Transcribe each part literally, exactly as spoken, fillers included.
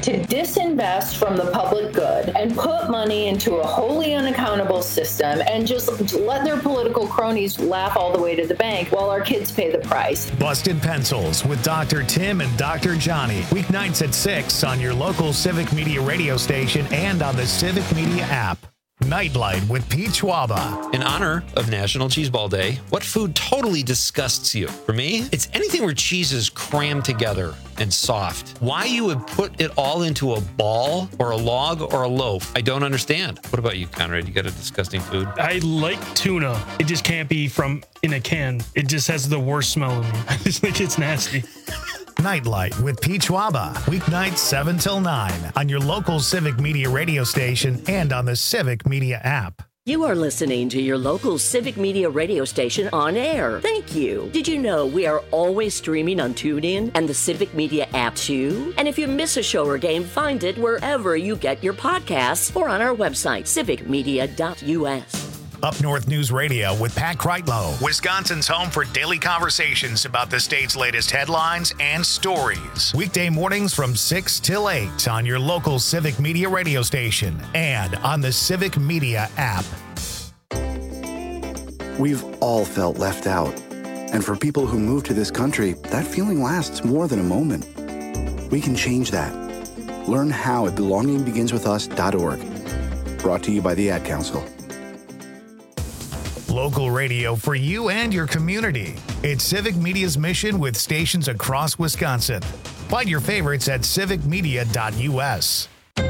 to disinvest from the public good and put money into a wholly unaccountable system and just let their political cronies laugh all the way to the bank while our kids pay the price. Busted Pencils with Doctor Tim and Doctor Johnny. Weeknights at six on your local Civic Media radio station and on the Civic Media app. Nightlight with Pete Schwaba. In honor of National Cheeseball Day, what food totally disgusts you? For me, it's anything where cheese is crammed together and soft. Why you would put it all into a ball or a log or a loaf, I don't understand. What about you, Conrad? You got a disgusting food? I like tuna. It just can't be from in a can. It just has the worst smell of me. I just think it's nasty. Nightlight with Pete Schwaba. Weeknights seven till nine on your local Civic Media radio station and on the Civic Media app. You are listening to your local Civic Media radio station on air. Thank you. Did you know we are always streaming on TuneIn and the Civic Media app too? And if you miss a show or game, find it wherever you get your podcasts or on our website, civic media dot u s. Up North News Radio with Pat Kreitlow, Wisconsin's home for daily conversations about the state's latest headlines and stories. Weekday mornings from six till eight on your local Civic Media radio station and on the Civic Media app. We've all felt left out. And for people who move to this country, that feeling lasts more than a moment. We can change that. Learn how at belonging begins with us dot org. Brought to you by the Ad Council. Local radio for you and your community. It's Civic Media's mission with stations across Wisconsin. Find your favorites at civic media dot u s.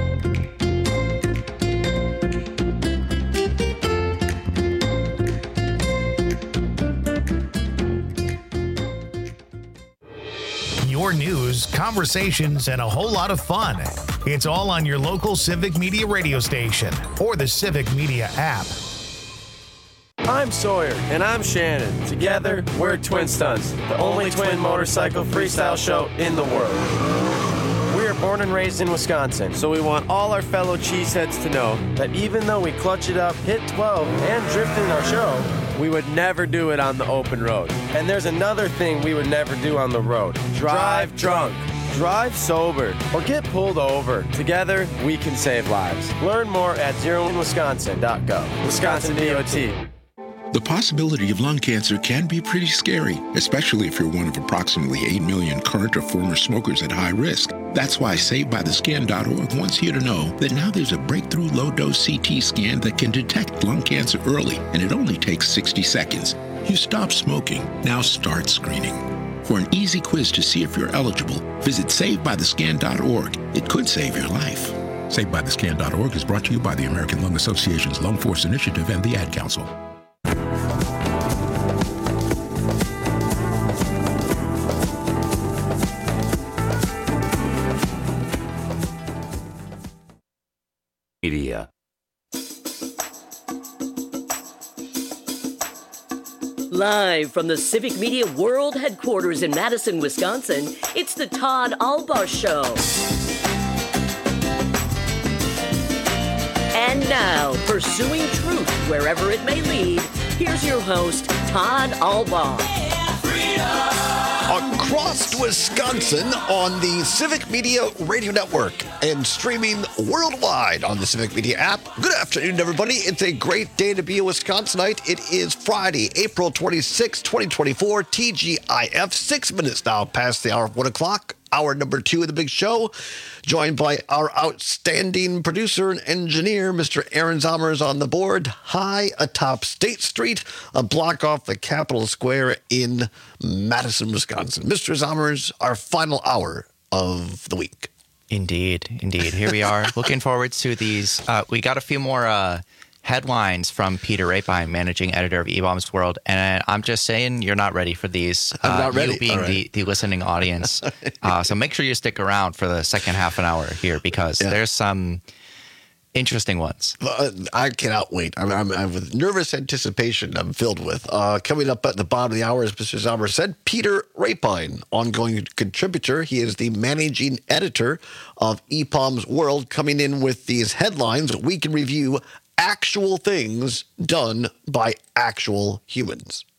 Your news, conversations, and a whole lot of fun. It's all on your local Civic Media radio station or the Civic Media app. I'm Sawyer, and I'm Shannon. Together, we're Twin Stunts, the only twin motorcycle freestyle show in the world. We are born and raised in Wisconsin, so we want all our fellow cheeseheads to know that even though we clutch it up, hit twelve, and drift in our show, we would never do it on the open road. And there's another thing we would never do on the road. Drive drunk. Drive sober or get pulled over. Together, we can save lives. Learn more at zero in wisconsin dot gov. Wisconsin D O T. The possibility of lung cancer can be pretty scary, especially if you're one of approximately eight million current or former smokers at high risk. That's why saved by the scan dot org wants you to know that now there's a breakthrough low-dose C T scan that can detect lung cancer early, and it only takes sixty seconds. You stop smoking, now start screening. For an easy quiz to see if you're eligible, visit saved by the scan dot org. It could save your life. saved by the scan dot org is brought to you by the American Lung Association's Lung Force Initiative and the Ad Council. Media. Live from the Civic Media World Headquarters in Madison, Wisconsin, it's the Todd Albaugh Show. And now, pursuing truth wherever it may lead, here's your host, Todd Albaugh. Across Wisconsin on the Civic Media Radio Network and streaming worldwide on the Civic Media app. Good afternoon, everybody. It's a great day to be a Wisconsinite. It is Friday, April twenty-sixth, twenty twenty-four, T G I F, six minutes now past the hour of one o'clock. Hour number two of the big show, joined by our outstanding producer and engineer, Mister Aaron Zommers on the board, high atop State Street, a block off the Capitol Square in Madison, Wisconsin. Mister Zommers, our final hour of the week. Indeed, indeed. Here we are, looking forward to these. Uh, we got a few more uh, headlines from Peter Rapine, managing editor of E-Bombs World, and I'm just saying you're not ready for these. I'm uh, not ready. You being right. the, the listening audience. uh, so make sure you stick around for the second half an hour here because yeah. there's some interesting ones. Uh, I cannot wait. I'm, I'm, I'm with nervous anticipation I'm filled with. Uh, coming up at the bottom of the hour, as Mister Zommers said, Peter Rapine, ongoing contributor. He is the managing editor of E P O M's World, coming in with these headlines we can review actual things done by actual humans.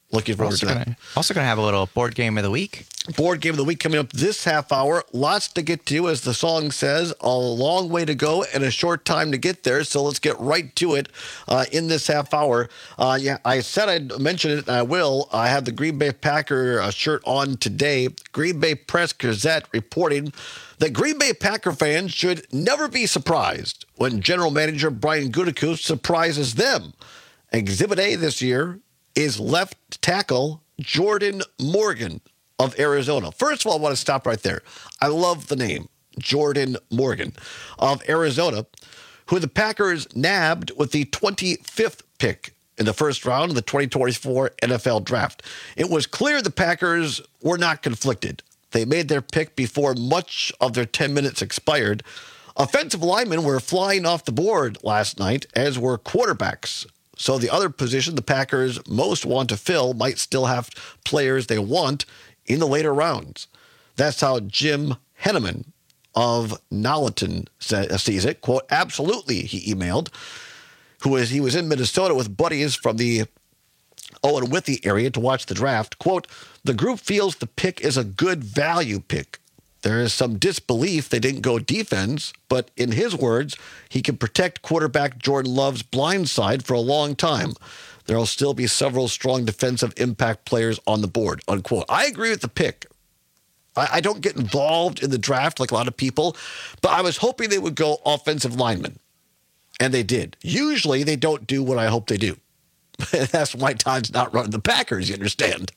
Looking forward also to that. Gonna, also going to have a little board game of the week. Board game of the week coming up this half hour. Lots to get to, as the song says. A long way to go and a short time to get there. So let's get right to it uh, in this half hour. Uh, yeah, I said I'd mention it, and I will. I have the Green Bay Packer uh, shirt on today. Green Bay Press Gazette reporting that Green Bay Packer fans should never be surprised when General Manager Brian Gutekunst surprises them. Exhibit A this year is left tackle Jordan Morgan of Arizona. First of all, I want to stop right there. I love the name, Jordan Morgan of Arizona, who the Packers nabbed with the twenty-fifth pick in the first round of the twenty twenty-four N F L Draft. It was clear the Packers were not conflicted. They made their pick before much of their ten minutes expired. Offensive linemen were flying off the board last night, as were quarterbacks. So the other position the Packers most want to fill might still have players they want in the later rounds. That's how Jim Henneman of Nolleton sees it. Quote, absolutely, he emailed, who is he was in Minnesota with buddies from the Owen Withey area to watch the draft. Quote, the group feels the pick is a good value pick. There is some disbelief they didn't go defense, but in his words, he can protect quarterback Jordan Love's blind side for a long time. There will still be several strong defensive impact players on the board, unquote. I agree with the pick. I, I don't get involved in the draft like a lot of people, but I was hoping they would go offensive linemen, and they did. Usually they don't do what I hope they do. That's why Todd's not running the Packers, you understand?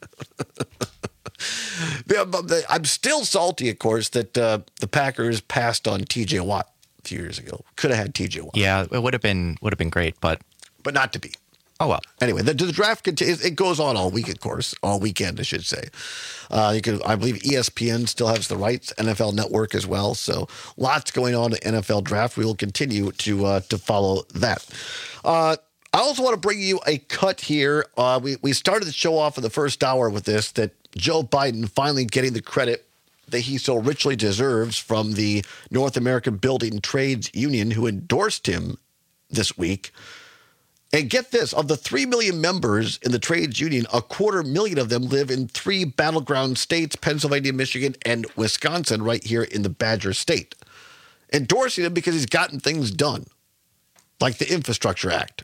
I'm still salty, of course, that uh, the Packers passed on T J Watt a few years ago. Could have had T J Watt. Yeah, it would have been would have been great, but but not to be. Oh well. Anyway, the, the draft continues. It goes on all week, of course, all weekend, I should say. Uh, you can, I believe, E S P N still has the rights, N F L Network as well. So lots going on in the N F L draft. We will continue to uh, to follow that. Uh, I also want to bring you a cut here. Uh, we we started the show off in the first hour with this, that Joe Biden finally getting the credit that he so richly deserves from the North American Building Trades Union, who endorsed him this week. And get this, of the three million members in the trades union, a quarter million of them live in three battleground states, Pennsylvania, Michigan, and Wisconsin, right here in the Badger State. Endorsing him because he's gotten things done, like the Infrastructure Act.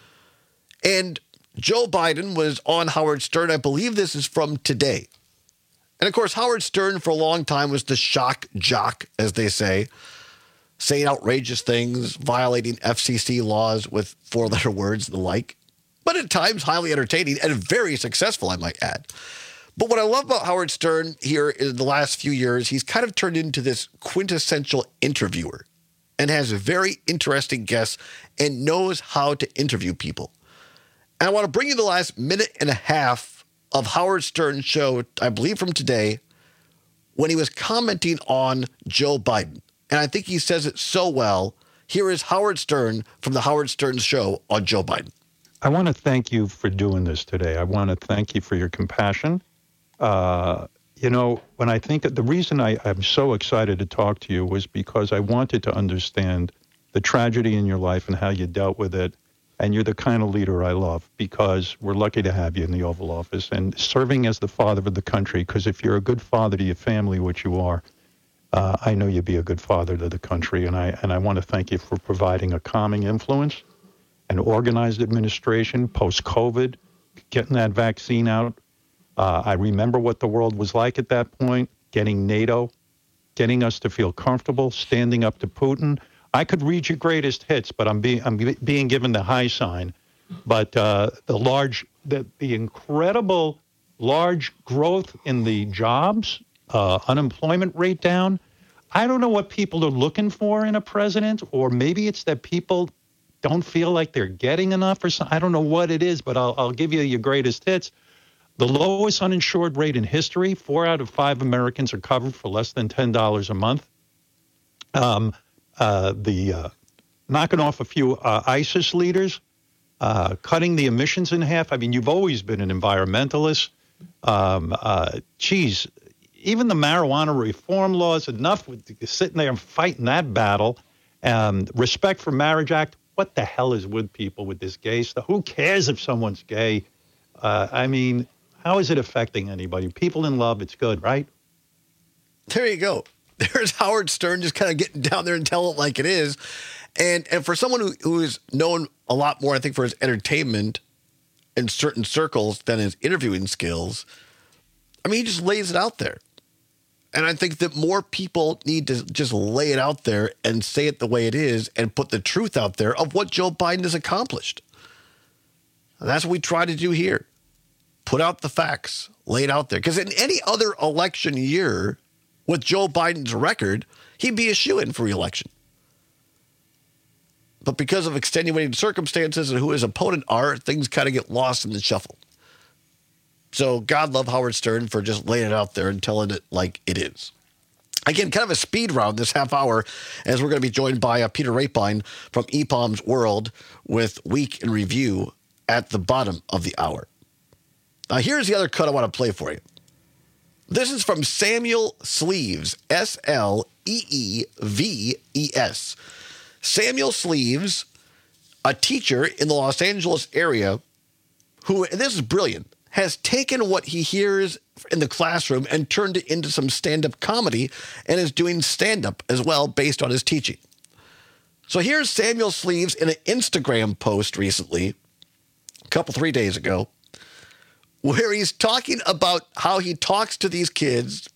And Joe Biden was on Howard Stern. I believe this is from today. And, of course, Howard Stern for a long time was the shock jock, as they say, saying outrageous things, violating F C C laws with four-letter words and the like, but at times highly entertaining and very successful, I might add. But what I love about Howard Stern here in the last few years, he's kind of turned into this quintessential interviewer and has very interesting guests and knows how to interview people. And I want to bring you the last minute and a half of Howard Stern's show, I believe from today, when he was commenting on Joe Biden. And I think he says it so well. Here is Howard Stern from the Howard Stern Show on Joe Biden. I want to thank you for doing this today. I want to thank you for your compassion. Uh, you know, when I think the reason I, I'm so excited to talk to you was because I wanted to understand the tragedy in your life and how you dealt with it. And you're the kind of leader I love, because we're lucky to have you in the Oval Office and serving as the father of the country. Because if you're a good father to your family, which you are, uh, I know you'd be a good father to the country. And I and I want to thank you for providing a calming influence, an organized administration post-COVID, getting that vaccine out. Uh, I remember what the world was like at that point, getting NATO, getting us to feel comfortable, standing up to Putin. I could read your greatest hits, but I'm being I'm being given the high sign. But uh, the large, the, the incredible large growth in the jobs, uh, unemployment rate down. I don't know what people are looking for in a president, or maybe it's that people don't feel like they're getting enough or something. I don't know what it is, but I'll, I'll give you your greatest hits. The lowest uninsured rate in history. Four out of five Americans are covered for less than ten dollars a month. Um. Uh, the uh, knocking off a few uh, ISIS leaders, uh, cutting the emissions in half. I mean, you've always been an environmentalist. Um, uh, geez, even the marijuana reform laws, enough with sitting there and fighting that battle. Um, Respect for Marriage Act. What the hell is with people with this gay stuff? Who cares if someone's gay? Uh, I mean, how is it affecting anybody? People in love, it's good, right? There you go. There's Howard Stern just kind of getting down there and telling it like it is. And and for someone who, who is known a lot more, I think, for his entertainment in certain circles than his interviewing skills, I mean, he just lays it out there. And I think that more people need to just lay it out there and say it the way it is and put the truth out there of what Joe Biden has accomplished. And that's what we try to do here. Put out the facts, lay it out there. Because in any other election year with Joe Biden's record, he'd be a shoo-in for re-election. But because of extenuating circumstances and who his opponent are, things kind of get lost in the shuffle. So God love Howard Stern for just laying it out there and telling it like it is. Again, kind of a speed round this half hour, as we're going to be joined by uh, Peter Rapine from E P A M's World with Week in Review at the bottom of the hour. Now, here's the other cut I want to play for you. This is from Samuel Sleeves, S L E E V E S. Samuel Sleeves, a teacher in the Los Angeles area who, and this is brilliant, has taken what he hears in the classroom and turned it into some stand-up comedy and is doing stand-up as well based on his teaching. So here's Samuel Sleeves in an Instagram post recently, a couple, three days ago, where he's talking about how he talks to these kids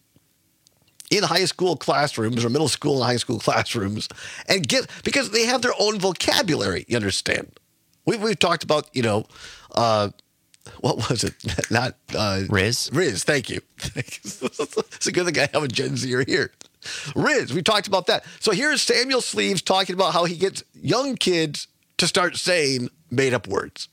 in high school classrooms or middle school and high school classrooms and get, because they have their own vocabulary, you understand. We, we've talked about, you know, uh, what was it? Not uh, Riz. Riz, thank you. It's a good thing I have a Gen Zer here. Riz, we talked about that. So here's Samuel Sleeves talking about how he gets young kids to start saying made-up words.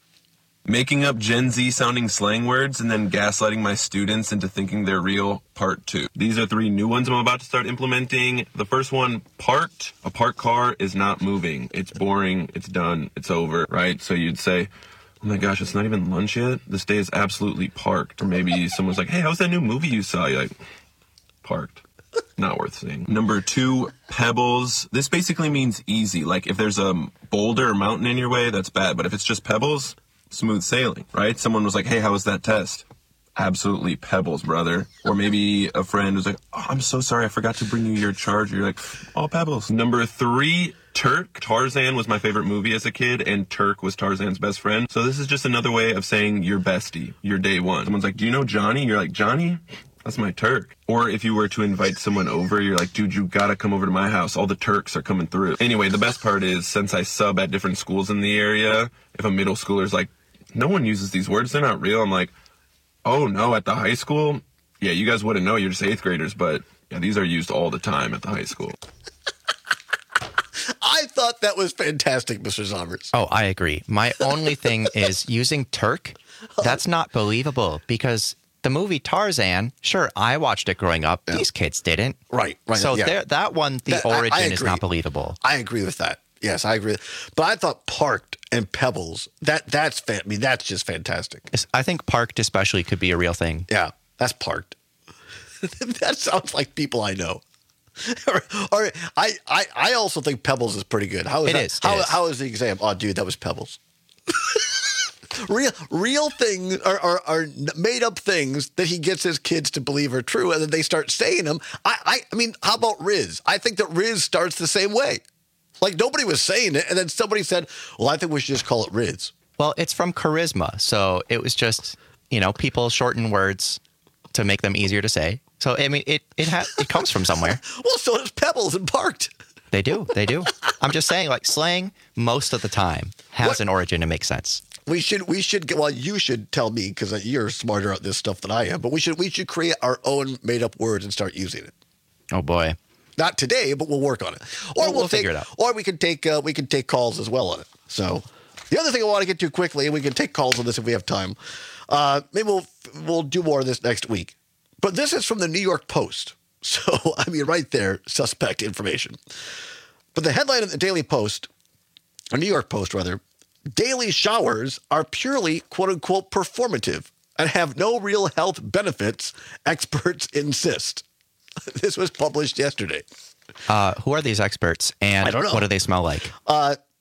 Making up Gen Z sounding slang words and then gaslighting my students into thinking they're real, part two. These are three new ones I'm about to start implementing. The first one, parked. A parked car is not moving. It's boring. It's done. It's over, right? So you'd say, oh my gosh, it's not even lunch yet. This day is absolutely parked. Or maybe someone's like, hey, how's that new movie you saw? You're like, parked. Not worth seeing. Number two, pebbles. This basically means easy. Like if there's a boulder or mountain in your way, that's bad. But if it's just pebbles, smooth sailing, right? Someone was like, hey, how was that test? Absolutely pebbles, brother. Or maybe a friend was like, oh, I'm so sorry, I forgot to bring you your charger. You're like, all pebbles. Number three, Turk. Tarzan was my favorite movie as a kid, and Turk was Tarzan's best friend. So this is just another way of saying your bestie, your day one. Someone's like, do you know Johnny? You're like, Johnny? That's my Turk. Or if you were to invite someone over, you're like, dude, you gotta come over to my house. All the Turks are coming through. Anyway, the best part is, since I sub at different schools in the area, if a middle schooler's like, no one uses these words, they're not real, I'm like, oh no, at the high school? Yeah, you guys wouldn't know, you're just eighth graders, but yeah, these are used all the time at the high school. I thought that was fantastic, Mister Zombers. Oh, I agree. My only thing is using Turk. That's not believable because the movie Tarzan, sure, I watched it growing up. Yeah. These kids didn't. Right, right. So yeah. there, that one, the that, origin I, I is not believable. I agree with that. Yes, I agree. But I thought parked and pebbles, that that's fan- I mean, that's just fantastic. I think parked especially could be a real thing. Yeah, that's parked. That sounds like people I know. or, or I, I, I also think pebbles is pretty good. How is it that? is, how, it is. how is the exam? Oh, dude, that was pebbles. real real things are, are, are made up things that he gets his kids to believe are true, and then they start saying them. I, I, I mean, how about Riz? I think that Riz starts the same way. Like nobody was saying it, and then somebody said, well, I think we should just call it Riz. Well, it's from charisma, so it was just, you know, people shorten words to make them easier to say. So, I mean, it it, ha- it comes from somewhere. Well, so does pebbles and parked. They do. They do. I'm just saying, like, slang most of the time has what? an origin and makes sense. We should, we should get, well, you should tell me because you're smarter at this stuff than I am, but we should, we should create our own made up words and start using it. Oh, boy. Not today, but we'll work on it. Or we'll, we'll, we'll take, figure it out. Or we can take uh, we can take calls as well on it. So the other thing I want to get to quickly, and we can take calls on this if we have time. Uh, maybe we'll we'll do more of this next week. But this is from the New York Post. So I mean, right there, suspect information. But the headline of the Daily Post, or New York Post rather, daily showers are purely quote unquote performative and have no real health benefits. Experts insist. This was published yesterday. Uh, who are these experts, and I don't know. What do they smell like? Uh,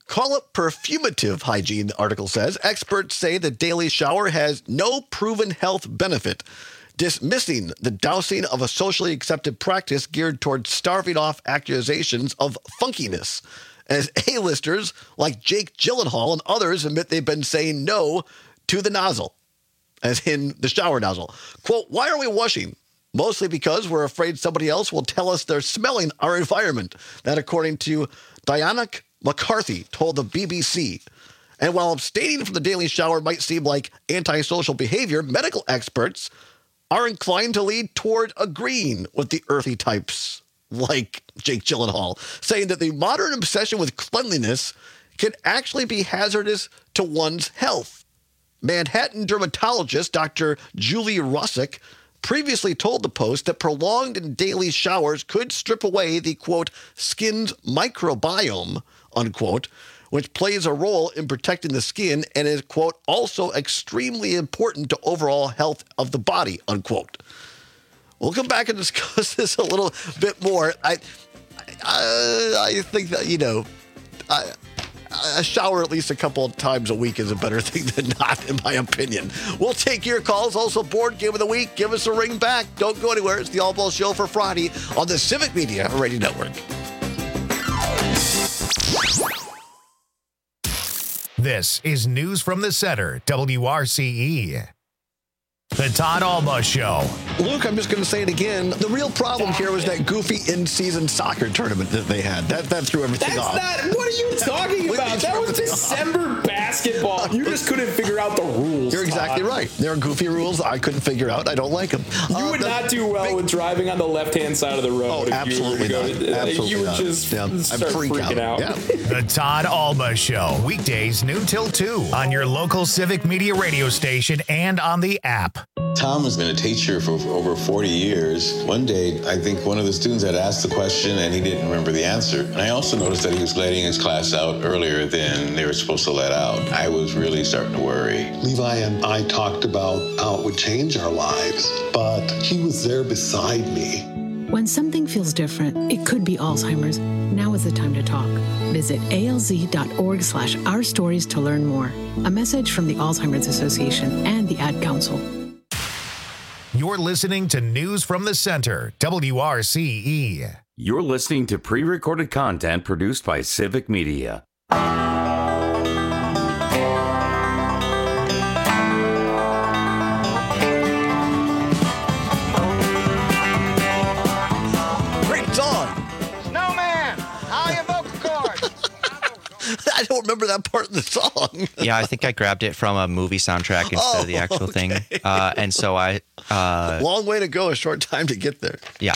Call it perfumative hygiene, the article says. Experts say the daily shower has no proven health benefit, dismissing the dousing of a socially accepted practice geared towards starving off accusations of funkiness, as A-listers like Jake Gyllenhaal and others admit they've been saying no to the nozzle, as in the shower nozzle. Quote, why are we washing? Mostly because we're afraid somebody else will tell us they're smelling our environment. That, according to Diana McCarthy, told the B B C. And while abstaining from the daily shower might seem like antisocial behavior, medical experts are inclined to lead toward agreeing with the earthy types like Jake Gyllenhaal, saying that the modern obsession with cleanliness can actually be hazardous to one's health. Manhattan dermatologist Doctor Julie Rossick previously told the Post that prolonged and daily showers could strip away the, quote, skin's microbiome, unquote, which plays a role in protecting the skin and is, quote, also extremely important to overall health of the body, unquote. We'll come back and discuss this a little bit more. I, I, I think that, you know, I, a shower at least a couple of times a week is a better thing than not, in my opinion. We'll take your calls. Also, board game of the week. Give us a ring back. Don't go anywhere. It's the All Ball Show for Friday on the Civic Media Radio Network. This is News from the Center, W R C E. The Todd Alba Show. Luke, I'm just going to say it again. The real problem here was that goofy in-season soccer tournament that they had. That that threw everything That's off. Not, what are you talking about? That was December basketball. You just couldn't figure out the rules. You're exactly Todd. right. There are goofy rules I couldn't figure out. I don't like them. You uh, would the, not do well big, with driving on the left-hand side of the road. Oh, if absolutely you were not. to go, Absolutely You would not. just yeah. start freak freaking out. out. Yeah. The Todd Alba Show. Weekdays noon till two on your local Civic Media radio station and on the app. Tom has been a teacher for over forty years. One day, I think one of the students had asked the question and he didn't remember the answer. And I also noticed that he was letting his class out earlier than they were supposed to let out. I was really starting to worry. Levi and I talked about how it would change our lives, but he was there beside me. When something feels different, it could be Alzheimer's. Now is the time to talk. Visit alz.org slash our stories to learn more. A message from the Alzheimer's Association and the Ad Council. You're listening to News from the Center, W R C E. You're listening to pre-recorded content produced by Civic Media. Great song. Snowman, how you vocal cords? I don't remember that part of the song. Yeah, I think I grabbed it from a movie soundtrack instead oh, of the actual okay. thing. Uh, and so I... Uh, Long way to go, a short time to get there. Yeah.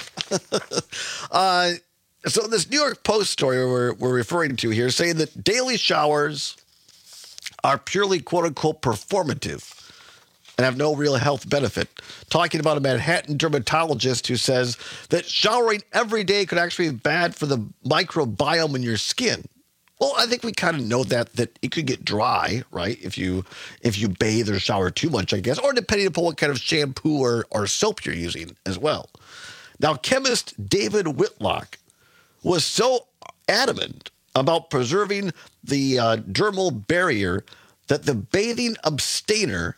uh, so this New York Post story we're, we're referring to here saying that daily showers are purely quote-unquote performative and have no real health benefit. Talking about a Manhattan dermatologist who says that showering every day could actually be bad for the microbiome in your skin. Well, I think we kind of know that that it could get dry, right? If you if you bathe or shower too much, I guess, or depending upon what kind of shampoo or, or soap you're using as well. Now, chemist David Whitlock was so adamant about preserving the uh, dermal barrier that the bathing abstainer,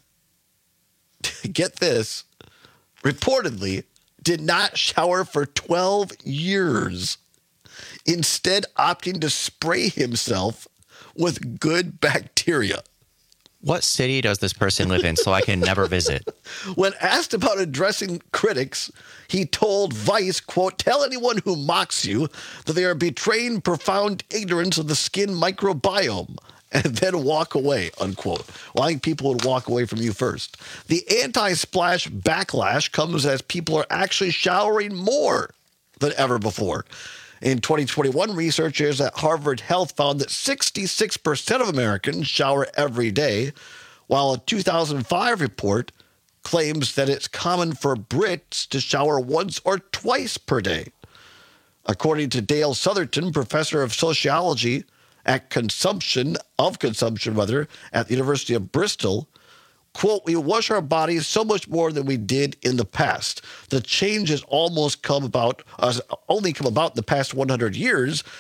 get this, reportedly did not shower for twelve years. Instead opting to spray himself with good bacteria. What city does this person live in so I can never visit? When asked about addressing critics, he told Vice, quote, tell anyone who mocks you that they are betraying profound ignorance of the skin microbiome and then walk away, unquote. Well, I think people would walk away from you first. The anti-splash backlash comes as people are actually showering more than ever before. In twenty twenty-one, researchers at Harvard Health found that sixty-six percent of Americans shower every day, while a two thousand five report claims that it's common for Brits to shower once or twice per day. According to Dale Southerton, professor of sociology at consumption, of consumption rather, at the University of Bristol, quote, we wash our bodies so much more than we did in the past. The change has almost come about, uh, only come about in the past one hundred years.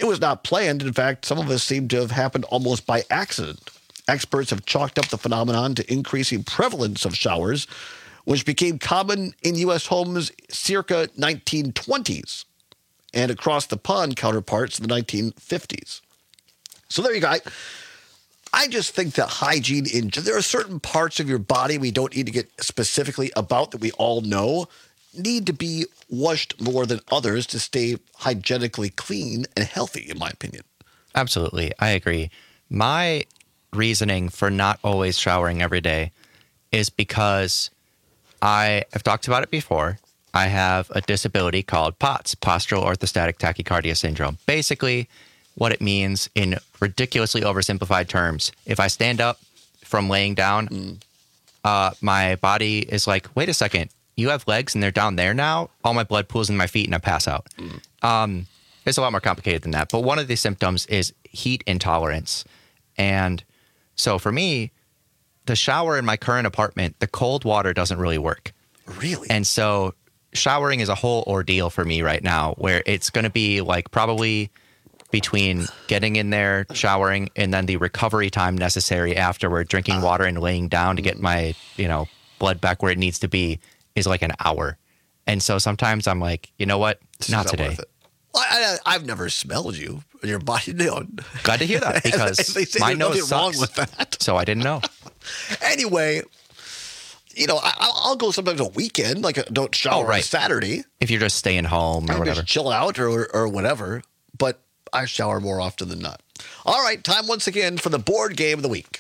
It was not planned. In fact, some of us seem to have happened almost by accident. Experts have chalked up the phenomenon to increasing prevalence of showers, which became common in U S homes circa nineteen twenties and across the pond counterparts in the nineteen fifties. So there you go. I, I just think that hygiene, in there are certain parts of your body we don't need to get specifically about that we all know need to be washed more than others to stay hygienically clean and healthy, in my opinion. Absolutely. I agree. My reasoning for not always showering every day is because I have talked about it before. I have a disability called POTS, postural orthostatic tachycardia syndrome. Basically, what it means in ridiculously oversimplified terms, if I stand up from laying down, mm. uh, my body is like, wait a second, you have legs and they're down there now? All my blood pools in my feet and I pass out. Mm. Um, it's a lot more complicated than that. But one of the symptoms is heat intolerance. And so for me, the shower in my current apartment, the cold water doesn't really work. Really? And so showering is a whole ordeal for me right now, where it's going to be like probably between getting in there, showering, and then the recovery time necessary afterward, drinking water and laying down to get my, you know, blood back where it needs to be is like an hour. And so sometimes I'm like, you know what? This not is today. worth it. Well, I, I've never smelled you in your body. No. Glad to hear that, because they say my there's nose nothing wrong sucks, with that. So I didn't know. Anyway, you know, I, I'll go sometimes a weekend, like a, don't shower Oh, right. on a Saturday. If you're just staying home or I whatever. just chill out or, or whatever. But I shower more often than not. All right, time once again for the board game of the week.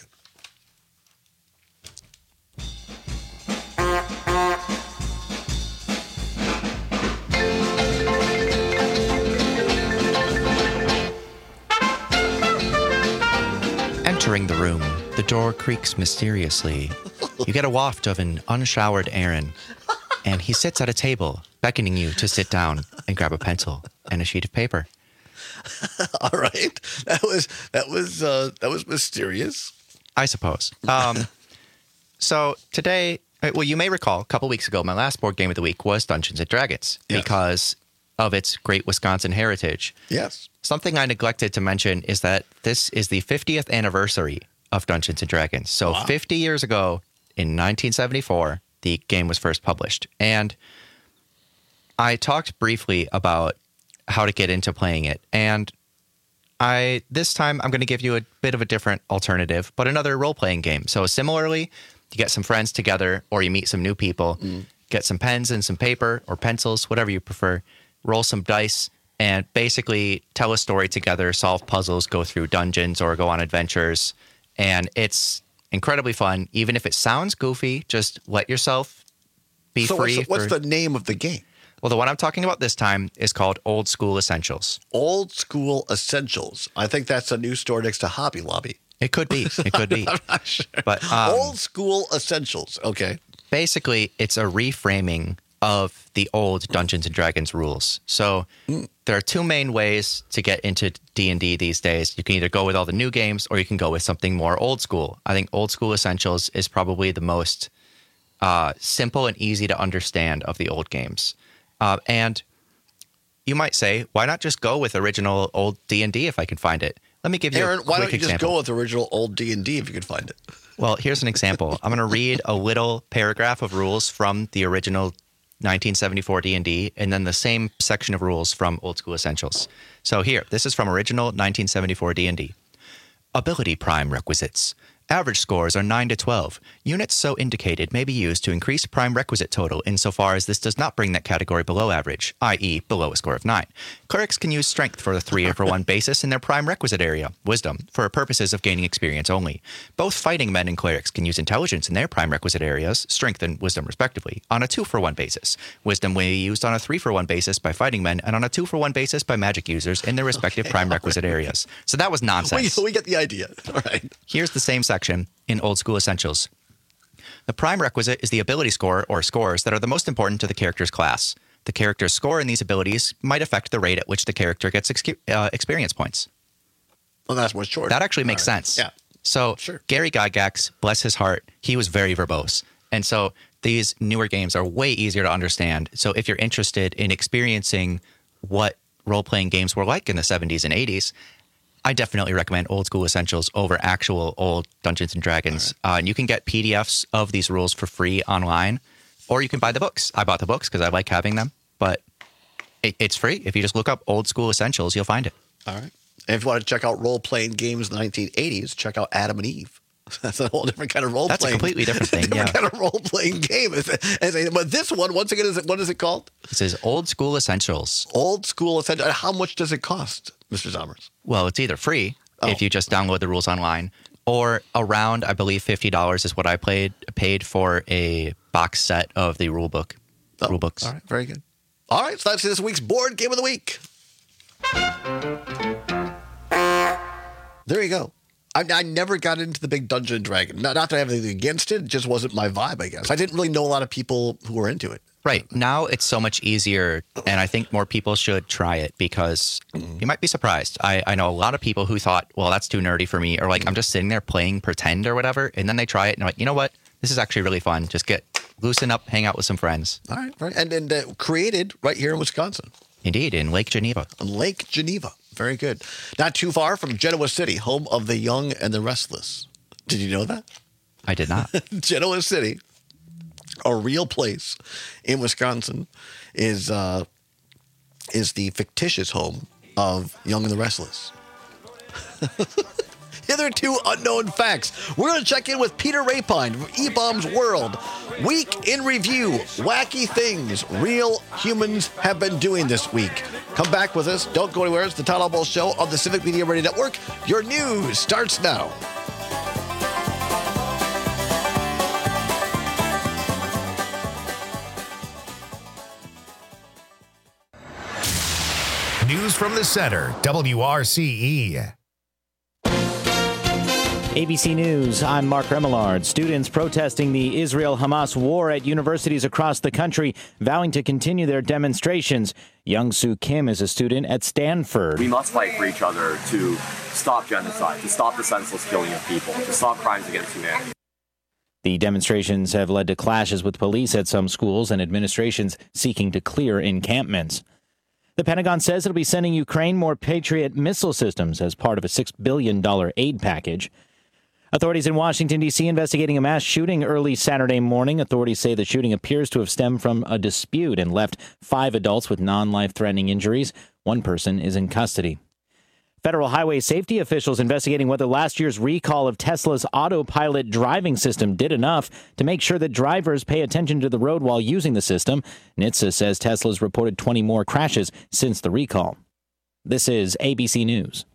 Entering the room, the door creaks mysteriously. You get a waft of an unshowered Aaron, and he sits at a table, beckoning you to sit down and grab a pencil and a sheet of paper. All right, that was that was uh, that was mysterious, I suppose. Um, so today, well, you may recall a couple weeks ago, my last board game of the week was Dungeons and Dragons Yes. because of its great Wisconsin heritage. Yes. Something I neglected to mention is that this is the fiftieth anniversary of Dungeons and Dragons. So Wow. fifty years ago, in nineteen seventy-four, the game was first published. And I talked briefly about how to get into playing it. And I this time I'm going to give you a bit of a different alternative, but another role-playing game. So similarly, you get some friends together or you meet some new people, Mm. get some pens and some paper or pencils, whatever you prefer, roll some dice, and basically tell a story together, solve puzzles, go through dungeons or go on adventures. And it's incredibly fun. Even if it sounds goofy, just let yourself be so free. what's, the, what's for- the name of the game? Well, the one I'm talking about this time is called Old School Essentials. Old School Essentials. I think that's a new store next to Hobby Lobby. It could be. It could be. I'm not sure. But um, Old School Essentials. Okay. basically, it's a reframing of the old Dungeons and Dragons rules. So there are two main ways to get into D and D these days. You can either go with all the new games or you can go with something more old school. I think Old School Essentials is probably the most uh, simple and easy to understand of the old games. Uh, and you might say, why not just go with original old D and D if I can find it? Let me give you Aaron, a quick why don't you example. just go with original old D and D if you could find it? Well, here's an example. I'm going to read a little paragraph of rules from the original nineteen seventy-four D and D, and then the same section of rules from Old School Essentials. So here, this is from original nineteen seventy-four D and D. Ability prime requisites. Average scores are nine to twelve. Units so indicated may be used to increase prime requisite total insofar as this does not bring that category below average, that is below a score of nine. Clerics can use strength for a three for one basis in their prime requisite area, wisdom, for purposes of gaining experience only. Both fighting men and clerics can use intelligence in their prime requisite areas, strength and wisdom respectively, on a two for one basis. Wisdom may be used on a three for one basis by fighting men and on a two for one basis by magic users in their respective Okay, prime all requisite right. areas. So that was nonsense. We, we get the idea. All right. Here's the same section in Old School Essentials. The prime requisite is the ability score or scores that are the most important to the character's class. The character's score in these abilities might affect the rate at which the character gets ex- uh, experience points. Well, that's what's short. That actually makes All right. sense. Yeah. So Sure. Gary Gygax, bless his heart, he was very verbose. And so these newer games are way easier to understand. So if you're interested in experiencing what role-playing games were like in the seventies and eighties, I definitely recommend Old School Essentials over actual old Dungeons and Dragons. Right. Uh, and you can get P D Fs of these rules for free online, or you can buy the books. I bought the books because I like having them, but it, it's free. If you just look up Old School Essentials, you'll find it. All right. And if you want to check out role-playing games in the nineteen eighties, check out Adam and Eve. That's a whole different kind of role-playing. That's a completely different thing, different yeah. kind of role-playing game. But this one, once again, is it, what is it called? It says Old School Essentials. Old School Essentials. How much does it cost, Mister Zommers? Well, it's either free oh. if you just download the rules online, or around, I believe, fifty dollars is what I played, paid for a box set of the rule book. Oh, rule books. All right, very good. All right, so that's this week's Board Game of the Week. There you go. I, I never got into the big Dungeon and Dragon. Not, not that I have anything against it. It just wasn't my vibe, I guess. I didn't really know a lot of people who were into it. Right. Now it's so much easier, and I think more people should try it because mm. you might be surprised. I, I know a lot of people who thought, well, that's too nerdy for me, or like, mm. I'm just sitting there playing pretend or whatever, and then they try it, and they're like, you know what? This is actually really fun. Just get, loosen up, hang out with some friends. All right. Right. And, and uh, created right here in Wisconsin. Indeed, in Lake Geneva. Lake Geneva. Very good. Not too far from Genoa City, home of the young and the restless. Did you know that? I did not. Genoa City, a real place in Wisconsin, is uh, is the fictitious home of Young and the Restless. Hitherto unknown facts. We're going to check in with Peter Rapine from E-Bombs World. Week in review. Wacky things real humans have been doing this week. Come back with us. Don't go anywhere. It's the Todd Albaugh Show on the Civic Media Radio Network. Your news starts now. News from the center, W R C E. A B C News, I'm Mark Remillard. Students protesting the Israel-Hamas war at universities across the country, vowing to continue their demonstrations. Young Soo Kim is a student at Stanford. We must fight for each other to stop genocide, to stop the senseless killing of people, to stop crimes against humanity. The demonstrations have led to clashes with police at some schools and administrations seeking to clear encampments. The Pentagon says it'll be sending Ukraine more Patriot missile systems as part of a six billion dollars aid package. Authorities in Washington, D C investigating a mass shooting early Saturday morning. Authorities say the shooting appears to have stemmed from a dispute and left five adults with non-life-threatening injuries. One person is in custody. Federal highway safety officials investigating whether last year's recall of Tesla's autopilot driving system did enough to make sure that drivers pay attention to the road while using the system. N H T S A says Tesla's reported twenty more crashes since the recall. This is A B C News.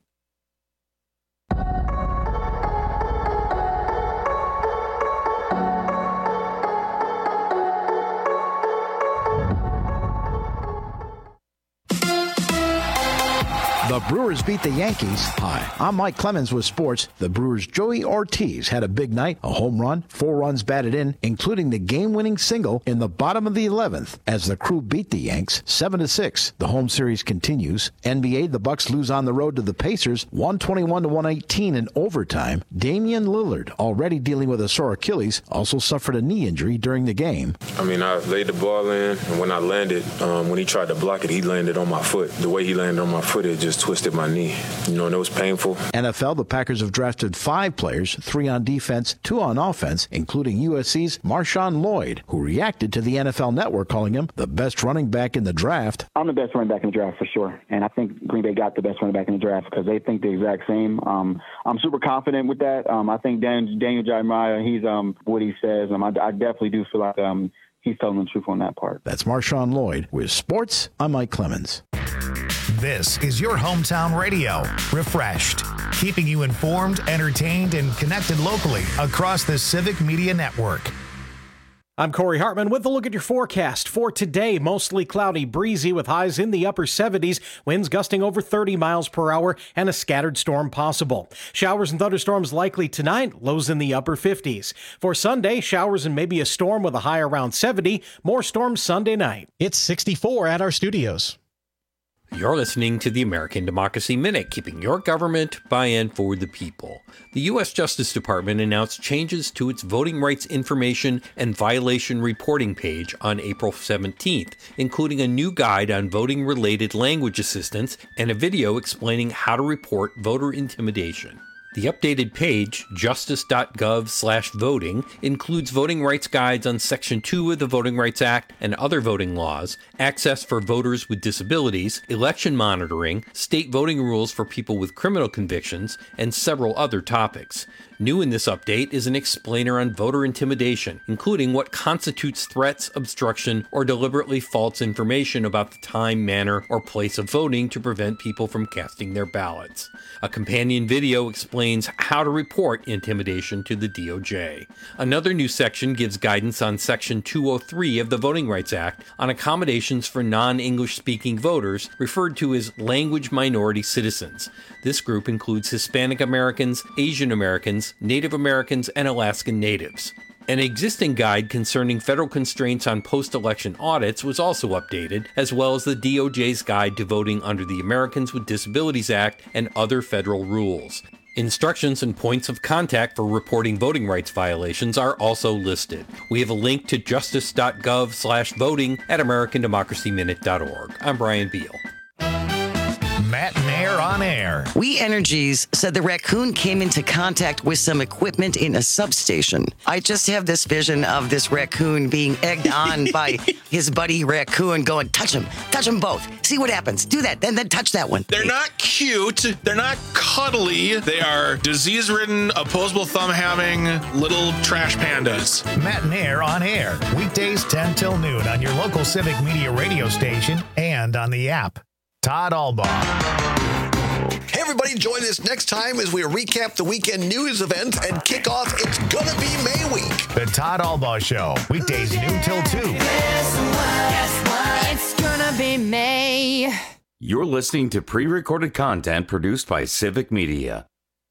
The Brewers beat the Yankees. Hi, I'm Mike Clemens with sports. The Brewers' Joey Ortiz had a big night, a home run, four runs batted in, including the game-winning single in the bottom of the eleventh as the Crew beat the Yanks seven to six. The home series continues. N B A, the Bucks lose on the road to the Pacers one twenty-one to one eighteen in overtime. Damian Lillard, already dealing with a sore Achilles, also suffered a knee injury during the game. I mean, I laid the ball in, and when I landed, um, when he tried to block it, he landed on my foot. The way he landed on my foot, it just twisted my knee. You know, and it was painful. N F L, the Packers have drafted five players, three on defense, two on offense, including U S C's Marshawn Lloyd, who reacted to the N F L Network calling him the best running back in the draft. I'm the best running back in the draft for sure, and I think Green Bay got the best running back in the draft because they think the exact same. Um, I'm super confident with that. Um, I think Dan, Daniel Jeremiah, he's um, what he says. Um, I, I definitely do feel like um, he's telling the truth on that part. That's Marshawn Lloyd. With sports, I'm Mike Clemens. This is your hometown radio, refreshed, keeping you informed, entertained, and connected locally across the Civic Media Network. I'm Corey Hartman with a look at your forecast for today. Mostly cloudy, breezy with highs in the upper seventies, winds gusting over thirty miles per hour, and a scattered storm possible. Showers and thunderstorms likely tonight, lows in the upper fifties. For Sunday, showers and maybe a storm with a high around seventy, more storms Sunday night. It's sixty-four at our studios. You're listening to the American Democracy Minute, keeping your government by and for the people. The U S Justice Department announced changes to its voting rights information and violation reporting page on April seventeenth, including a new guide on voting-related language assistance and a video explaining how to report voter intimidation. The updated page, justice.gov slash voting, includes voting rights guides on Section two of the Voting Rights Act and other voting laws, access for voters with disabilities, election monitoring, state voting rules for people with criminal convictions, and several other topics. New in this update is an explainer on voter intimidation, including what constitutes threats, obstruction, or deliberately false information about the time, manner, or place of voting to prevent people from casting their ballots. A companion video explains how to report intimidation to the D O J. Another new section gives guidance on Section two oh three of the Voting Rights Act on accommodations for non-English speaking voters, referred to as language minority citizens. This group includes Hispanic Americans, Asian Americans, Native Americans, and Alaskan Natives. An existing guide concerning federal constraints on post-election audits was also updated, as well as the D O J's guide to voting under the Americans with Disabilities Act and other federal rules. Instructions and points of contact for reporting voting rights violations are also listed. We have a link to justice.gov slash voting at american democracy minute dot org. I'm Brian Beal. Matt and Air on Air. We Energies said the raccoon came into contact with some equipment in a substation. I just have this vision of this raccoon being egged on by his buddy raccoon going, touch him, touch them both. See what happens. Do that, then then touch that one. They're not cute. They're not cuddly. They are disease-ridden, opposable thumb-having little trash pandas. Matt and Air on Air. Weekdays ten till noon on your local Civic Media radio station and on the app. Todd Albaugh. Hey, everybody, join us next time as we recap the weekend news events and kick off It's Gonna Be May Week. The Todd Albaugh Show, weekdays noon till two. It's gonna be May. You're listening to pre-recorded content produced by Civic Media.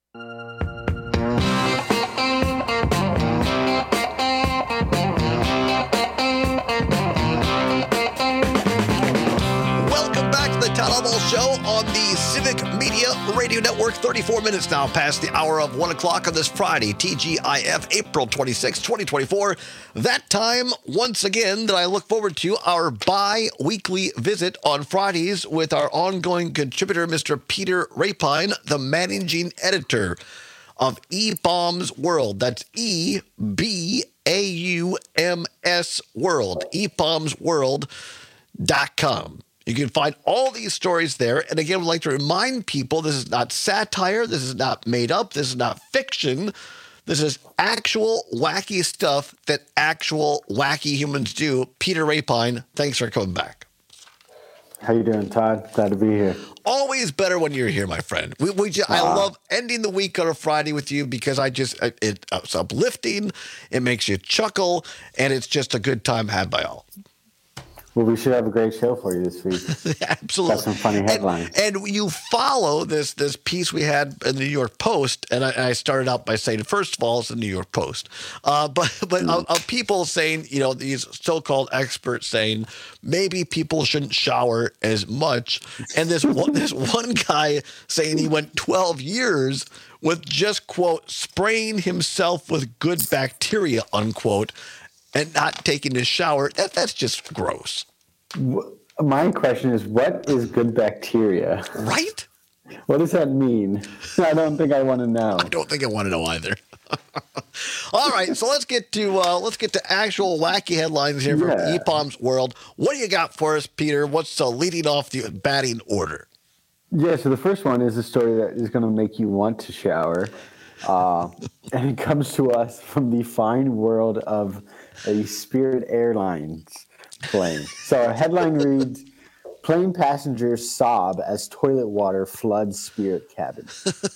Todd Albaugh Show on the Civic Media Radio Network. thirty-four minutes now past the hour of one o'clock on this Friday, T G I F, April twenty-sixth, twenty twenty-four. That time, once again, that I look forward to our bi-weekly visit on Fridays with our ongoing contributor, Mister Peter Rapine, the managing editor of E Bombs World. That's E B A U M S World, e bombs world dot com. You can find all these stories there. And again, I would like to remind people this is not satire. This is not made up. This is not fiction. This is actual wacky stuff that actual wacky humans do. Peter Rapine, thanks for coming back. How you doing, Todd? Glad to be here. Always better when you're here, my friend. We, we just, I love ending the week on a Friday with you because I just it, it's uplifting. It makes you chuckle, and it's just a good time had by all. Well, we should have a great show for you this week. Absolutely. Got some funny headlines. And, and you follow this this piece we had in the New York Post, and I, I started out by saying, first of all, it's the New York Post. Uh, but but mm. of, of people saying, you know, these so-called experts saying maybe people shouldn't shower as much. And this one, this one guy saying he went twelve years with just, quote, spraying himself with good bacteria, unquote, and not taking a shower. That, that's just gross. My question is, what is good bacteria? Right? What does that mean? I don't think I want to know. I don't think I want to know either. All right, so let's get to uh, let's get to actual wacky headlines here from Yeah. E Bombs World. What do you got for us, Peter? What's uh, leading off the batting order? Yeah, so the first one is a story that is going to make you want to shower. Uh, and it comes to us from the fine world of a Spirit Airlines plane. So our headline reads, plane passengers sob as toilet water floods Spirit cabin.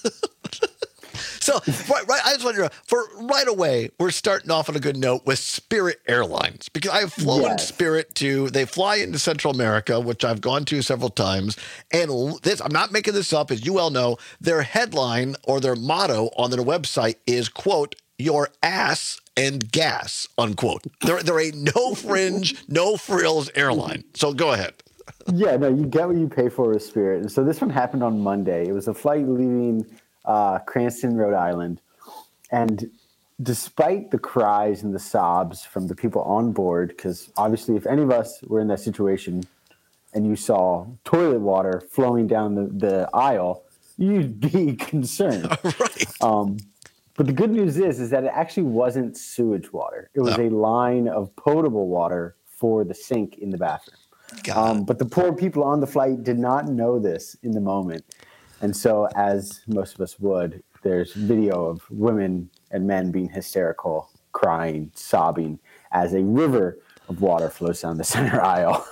So, right, right, I just want to for right away, we're starting off on a good note with Spirit Airlines because I've flown Yes. Spirit to, they fly into Central America, which I've gone to several times. And this, I'm not making this up, as you well know, their headline or their motto on their website is, quote, your ass and gas, unquote. They're, they're a no fringe, no frills airline. So go ahead. Yeah, no, you get what you pay for with Spirit. And so this one happened on Monday. It was a flight leaving uh, Cranston, Rhode Island. And despite the cries and the sobs from the people on board, because obviously if any of us were in that situation and you saw toilet water flowing down the, the aisle, you'd be concerned. Right. Um, but the good news is, is that it actually wasn't sewage water. It was No. a line of potable water for the sink in the bathroom. Um, but the poor people on the flight did not know this in the moment. And so, as most of us would, there's video of women and men being hysterical, crying, sobbing, as a river of water flows down the center aisle.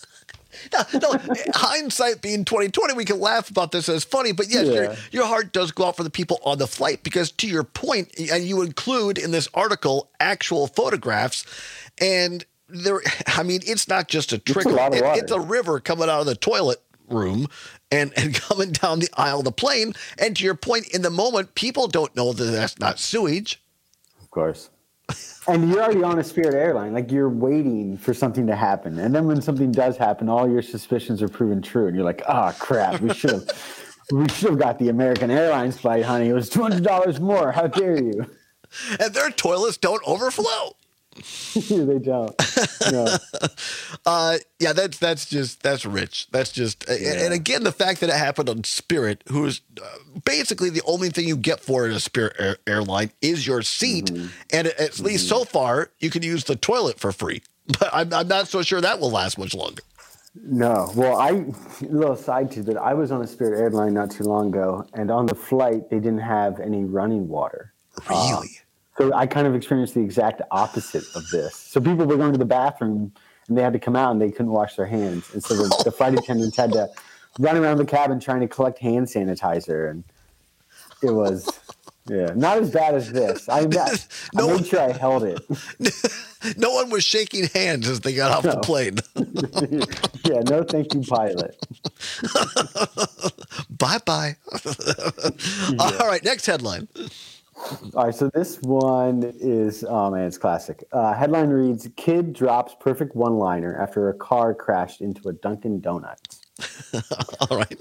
no, no, hindsight being twenty twenty, we can laugh about this as funny, but yes, Yeah. your, your heart does go out for the people on the flight because, to your point, and you include in this article actual photographs, and there, I mean, it's not just a trickle; lot of It- water. it's a river coming out of the toilet room and, and coming down the aisle of the plane. And to your point, in the moment, people don't know that that's not sewage. Of course. And you're already on a Spirit airline. Like, you're waiting for something to happen. And then when something does happen, all your suspicions are proven true. And you're like, oh, crap, we should have we should have got the American Airlines flight, honey. It was two hundred dollars more. How dare you? And their toilets don't overflow. They don't. No. Uh, yeah, that's that's just that's rich. That's just Yeah. and again the fact that it happened on Spirit, who's uh, basically the only thing you get for it as a Spirit air, airline is your seat, Mm-hmm. and at mm-hmm. least so far you can use the toilet for free. But I'm, I'm not so sure that will last much longer. No. Well, I, a little side tidbit, I was on a Spirit airline not too long ago, and on the flight, they didn't have any running water. Really? Uh, so I kind of experienced the exact opposite of this. So people were going to the bathroom, and they had to come out, and they couldn't wash their hands. And so the, the flight attendants had to run around the cabin trying to collect hand sanitizer, and it was... Yeah, not as bad as this. I, I No made one- sure I held it. No one was shaking hands as they got off the No. plane. Yeah, no thank you, pilot. Bye bye. All right, next headline. All right, so this one is, oh man, it's classic. Uh, headline reads, Kid drops perfect one-liner after a car crashed into a Dunkin' Donuts. All right.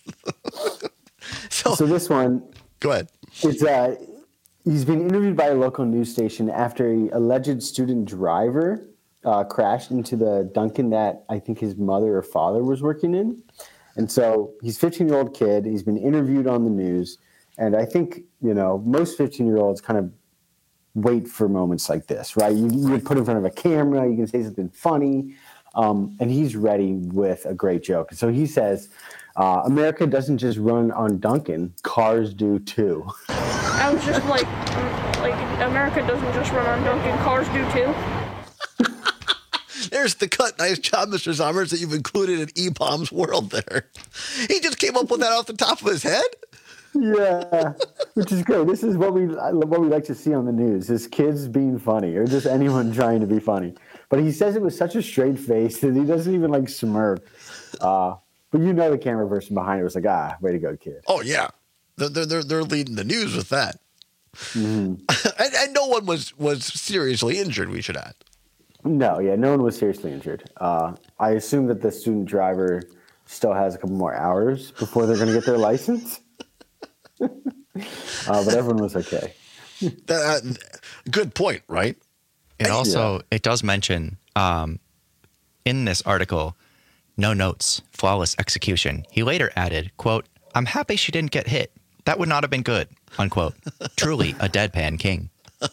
So, so this one... Go ahead. It's uh, he's been interviewed by a local news station after a alleged student driver uh, crashed into the Dunkin' that I think his mother or father was working in. And so he's a fifteen-year-old kid. He's been interviewed on the news. And I think, you know, most fifteen-year-olds kind of wait for moments like this, right? You, you get put in front of a camera. You can say something funny. Um, and he's ready with a great joke. And so he says, uh, America doesn't just run on Dunkin'. Cars do too. I was just like, um, like America doesn't just run on Dunkin', cars do too. There's the cut. Nice job, Mister Zommers, that you've included in E BOM's world there. He just came up with that off the top of his head. Yeah, which is great. This is what we what we like to see on the news: is kids being funny, or just anyone trying to be funny. But he says it with such a straight face that he doesn't even like smirk. Uh, but you know, the camera person behind it was like, "Ah, way to go, kid." Oh yeah, they're they're they're leading the news with that. Mm-hmm. and, and no one was was seriously injured. We should add. No, yeah, no one was seriously injured. Uh, I assume that the student driver still has a couple more hours before they're going to get their license. uh, but everyone was okay. That, good point, right? It also yeah. it does mention um, in this article, no notes, flawless execution. He later added, "quote I'm happy she didn't get hit. That would not have been good." Unquote. Truly a deadpan king.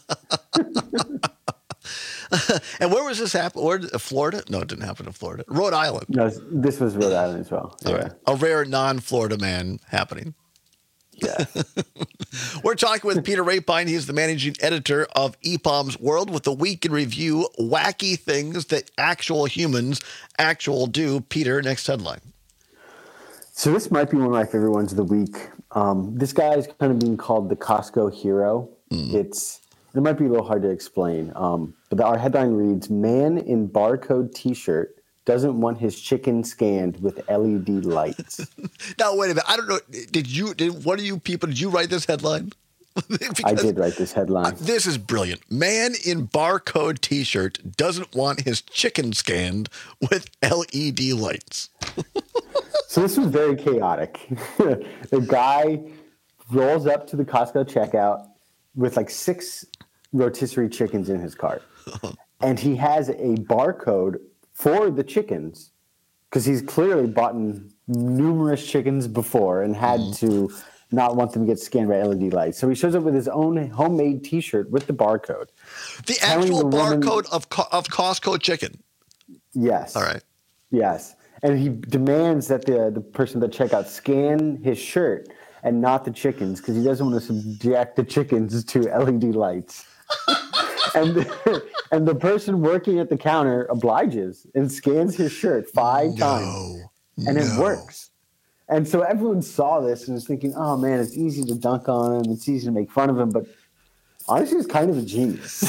And where was this happen? Where, Florida? No, it didn't happen in Florida. Rhode Island. No, this was Rhode Island as well. All Yeah. right. A rare non-Florida man happening. Yeah. We're talking with Peter Rapine. He's the managing editor of E BOM's World with the week in review, wacky things that actual humans actual do. Peter, next headline. So this might be one of my favorite ones of the week. Um, this guy is kind of being called the Costco hero. Mm. It's It might be a little hard to explain, um, but our headline reads, Man in barcode T-shirt doesn't want his chicken scanned with L E D lights. Now, wait a minute. I don't know. Did you, did one of you people, did you write this headline? I did write this headline. This is brilliant. Man in barcode T-shirt doesn't want his chicken scanned with L E D lights. So this was very chaotic. The guy rolls up to the Costco checkout with like six rotisserie chickens in his cart. And he has a barcode for the chickens because he's clearly bought numerous chickens before and had mm. to not want them to get scanned by L E D lights. So he shows up with his own homemade T-shirt with the barcode. The actual the barcode woman, of of Costco chicken? Yes. All right. Yes. And he demands that the, the person at the checkout scan his shirt and not the chickens because he doesn't want to subject the chickens to L E D lights. and, the, and the person working at the counter obliges and scans his shirt five no, times. And no. it works. And so everyone saw this and was thinking, oh, man, it's easy to dunk on him. It's easy to make fun of him. But honestly, he's kind of a genius.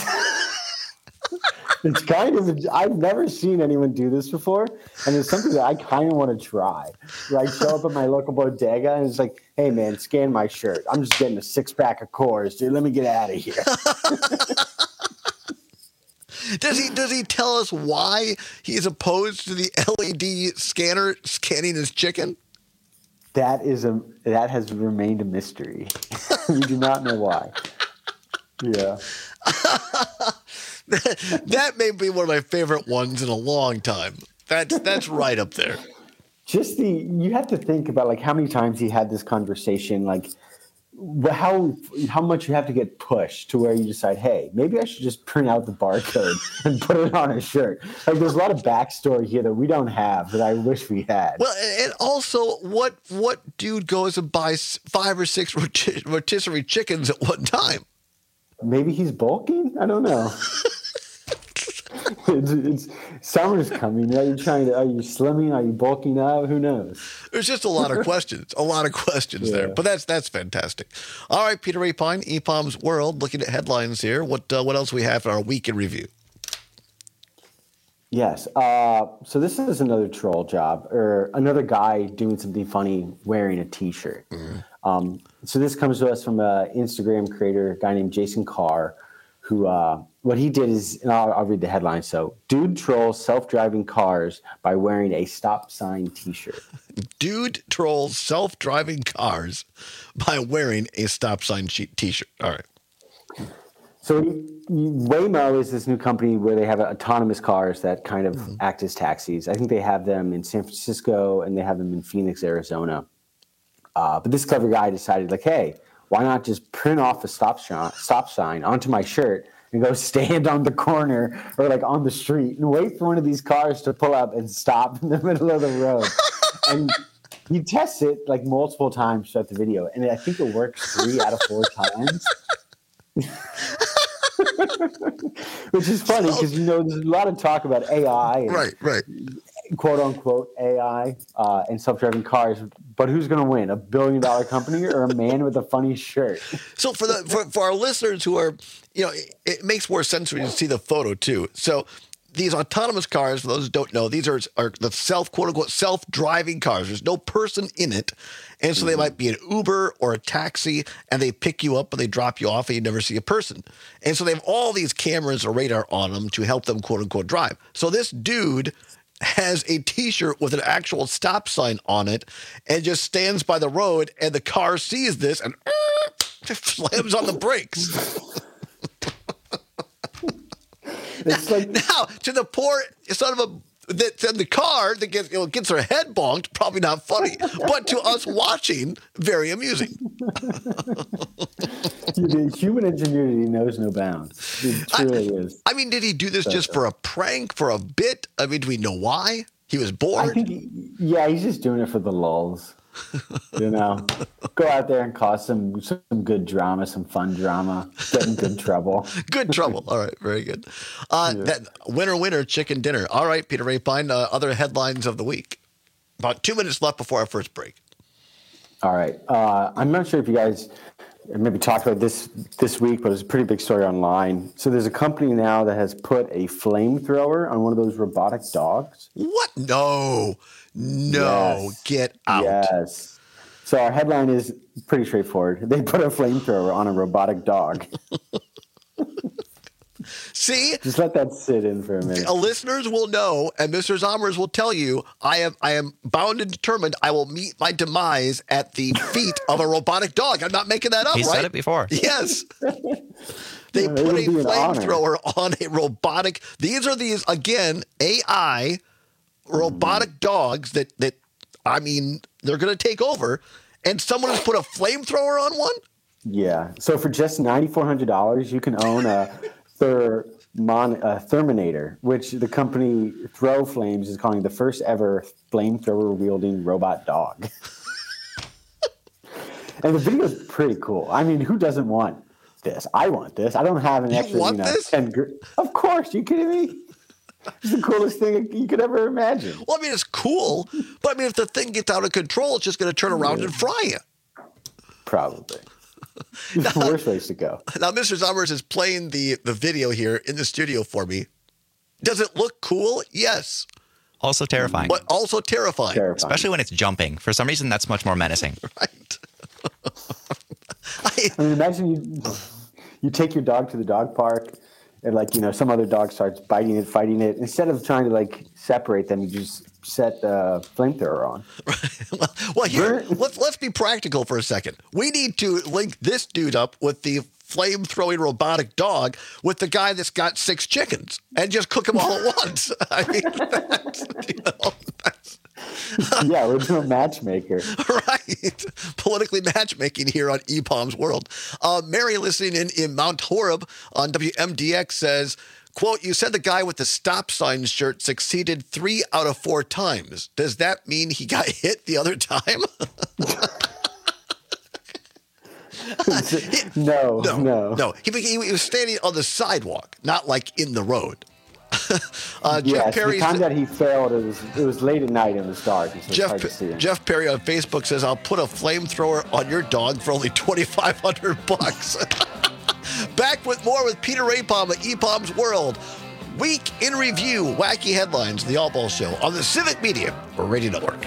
It's kind of, a, I've never seen anyone do this before. And it's something that I kind of want to try. Like show up at my local bodega and it's like, hey, man, scan my shirt. I'm just getting a six pack of Coors, dude. Let me get out of here. Does he does he tell us why he's opposed to the L E D scanner scanning his chicken? That is a that has remained a mystery. We do not know why. Yeah. that, that may be one of my favorite ones in a long time. That's that's right up there. Just the you have to think about like how many times he had this conversation, like how how much you have to get pushed to where you decide, hey, maybe I should just print out the barcode and put it on a shirt. Like there's a lot of backstory here that we don't have that I wish we had. Well, and also, what what dude goes and buys five or six rotisserie chickens at one time? Maybe he's bulking? I don't know. it's, it's summer's coming. Are you trying to? Are you slimming? Are you bulking up? Who knows? There's just a lot of questions. A lot of questions yeah. there. But that's that's fantastic. All right, Peter Ray Pine, E P O M's World. Looking at headlines here. What uh, what else we have for our week in review? Yes. Uh, so this is another troll job, or another guy doing something funny wearing a T-shirt. Mm-hmm. Um, so this comes to us from an Instagram creator, a guy named Jason Carr, who uh, what he did is, and I'll, I'll read the headline. So, dude trolls self-driving cars by wearing a stop sign T-shirt. Dude trolls self-driving cars by wearing a stop sign T-shirt. All right. So Waymo is this new company where they have autonomous cars that kind of mm-hmm. act as taxis. I think they have them in San Francisco and they have them in Phoenix, Arizona. Uh, but this clever guy decided, like, hey, why not just print off a stop, sh- stop sign onto my shirt and go stand on the corner or like on the street and wait for one of these cars to pull up and stop in the middle of the road. And he tests it like multiple times throughout the video. And I think it works three out of four times. Which is funny because, you know, there's a lot of talk about A I. And, right, right. quote unquote A I uh, and self-driving cars, but who's going to win, a billion dollar company or a man with a funny shirt? So for the for, for our listeners who are, you know, it, it makes more sense when you see the photo too. So these autonomous cars, for those who don't know, these are are the self quote unquote self-driving cars. There's no person in it, and so mm-hmm. they might be an Uber or a taxi, and they pick you up and they drop you off, and you never see a person. And so they have all these cameras or radar on them to help them quote unquote drive. So this dude has a T-shirt with an actual stop sign on it and just stands by the road, and the car sees this and uh, slams on the brakes. It's like now to the poor son of a that in the car that gets you know, gets her head bonked, probably not funny, but to us watching, very amusing. The human ingenuity knows no bounds. It truly I, is. I mean, did he do this just for a prank, for a bit? I mean, do we know why? He was bored? I think he, yeah, he's just doing it for the lulls. You know, go out there and cause some some good drama, some fun drama, get in good trouble. Good trouble. All right, very good. Uh, yeah. That winner, winner, chicken dinner. All right, Peter Ray Pine. Uh, other headlines of the week. About two minutes left before our first break. All right. Uh, I'm not sure if you guys maybe talked about this this week, but it's a pretty big story online. So there's a company now that has put a flamethrower on one of those robotic dogs. What? No. No. Yes. Get out. Yes. So our headline is pretty straightforward. They put a flamethrower on a robotic dog. See? Just let that sit in for a minute. Uh, listeners will know, and Mister Zommers will tell you, I am I am bound and determined I will meet my demise at the feet of a robotic dog. I'm not making that up, He right? said it before. Yes. They Yeah, it put would a be an honor. flamethrower on a robotic. These are these, again, A I robotic dogs that, that I mean, they're going to take over. And someone has put a flamethrower on one? Yeah. So for just nine thousand four hundred dollars, you can own a Ther- Mon- a Therminator, which the company Throw Flames is calling the first ever flamethrower-wielding robot dog. And the video is pretty cool. I mean, who doesn't want this? I want this. I don't have an You extra, want you know, this? ten gr- Of course. You kidding me? It's the coolest thing you could ever imagine. Well, I mean, it's cool. But, I mean, if the thing gets out of control, it's just going to turn around and fry you. Probably. It's the worst place to go. Now, Mister Zommers is playing the, the video here in the studio for me. Does it look cool? Yes. Also terrifying. But also terrifying. Terrifying. Especially when it's jumping. For some reason, that's much more menacing. Right. I mean, imagine you you take your dog to the dog park and, like, you know, some other dog starts biting it, fighting it. Instead of trying to, like, separate them, you just set the flamethrower on. well, well, here, let's, let's be practical for a second. We need to link this dude up with the flame-throwing robotic dog with the guy that's got six chickens and just cook them all at once. I mean, that's, you know, that's, Yeah, we're doing matchmaker. right. Politically matchmaking here on E POM's World. Uh, Mary, listening in in Mount Horeb on W M D X, says, quote, you said the guy with the stop sign shirt succeeded three out of four times. Does that mean he got hit the other time? no, no, no. no. He, he, he was standing on the sidewalk, not like in the road. uh, Jeff Yes, Perry the time sa- that he failed, it was it was late at night and it was dark. So it's Jeff, hard to see him. Jeff Perry on Facebook says, I'll put a flamethrower on your dog for only twenty-five hundred bucks. Back with more with Peter Rapom at E POM's World. Week in review, wacky headlines, the All Ball Show on the Civic Media Radio Network.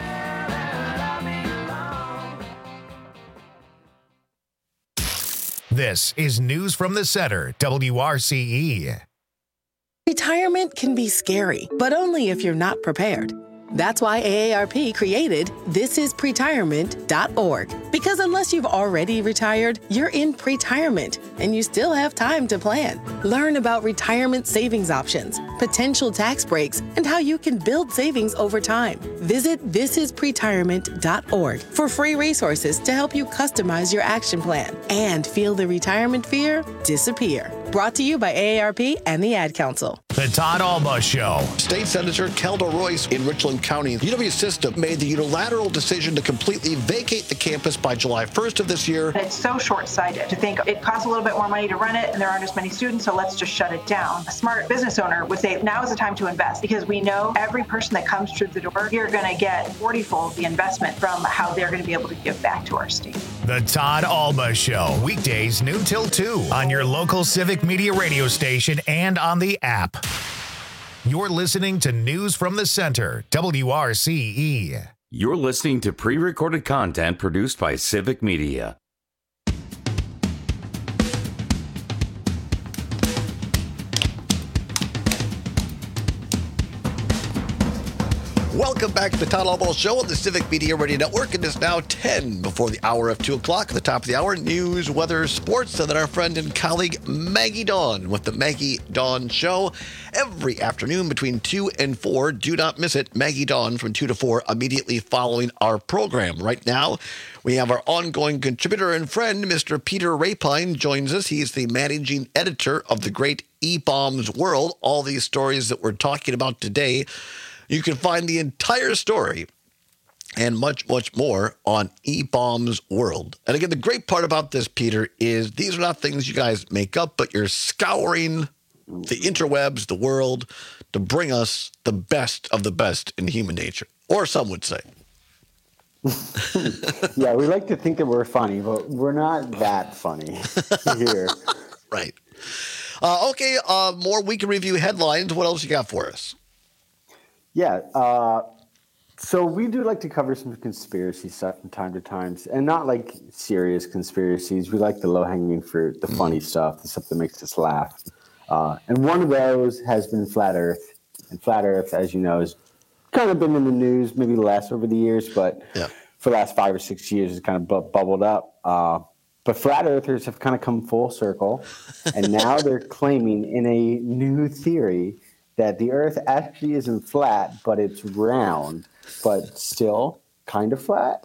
This is News from the Center, W R C E. Retirement can be scary, but only if you're not prepared. That's why A A R P created this is pretirement dot org. Because unless you've already retired, you're in pretirement, and you still have time to plan. Learn about retirement savings options, potential tax breaks, and how you can build savings over time. Visit this is pretirement dot org for free resources to help you customize your action plan and feel the retirement fear disappear. Brought to you by A A R P and the Ad Council. The Todd Alba Show. State Senator Kelda Royce in Richland County, U W System made the unilateral decision to completely vacate the campus by July first of this year. It's so short-sighted to think it costs a little bit more money to run it and there aren't as many students, so let's just shut it down. A smart business owner would say now is the time to invest because we know every person that comes through the door, you're going to get forty-fold the investment from how they're going to be able to give back to our state. The Todd Alba Show, weekdays noon till two on your local Civic Media radio station and on the app. You're listening to News from the Center, W R C E. You're listening to pre-recorded content produced by Civic Media. Welcome back to the Todd Alba Show on the Civic Media Radio Network. It is now ten before the hour of two o'clock. At the top of the hour, news, weather, sports, and then our friend and colleague Maggie Dawn with the Maggie Dawn Show every afternoon between two and four. Do not miss it. Maggie Dawn from two to four immediately following our program. Right now, we have our ongoing contributor and friend, Mister Peter Rapine, joins us. He is the managing editor of the great E POM's World. All these stories that we're talking about today, you can find the entire story and much, much more on E POM's World. And again, the great part about this, Peter, is these are not things you guys make up, but you're scouring the interwebs, the world, to bring us the best of the best in human nature, or some would say. Yeah, we like to think that we're funny, but we're not that funny here. Right. Uh, okay, uh, more week in review headlines. What else you got for us? Yeah, uh, So we do like to cover some conspiracy stuff from time to time, and not like serious conspiracies. We like the low-hanging fruit, the funny stuff, the stuff that makes us laugh. Uh, and one of those has been Flat Earth. And Flat Earth, as you know, has kind of been in the news, maybe less over the years, but yeah. for the last five or six years, it's kind of bu- bubbled up. Uh, but Flat Earthers have kind of come full circle, and now they're claiming in a new theory that the Earth actually isn't flat, but it's round, but still kind of flat.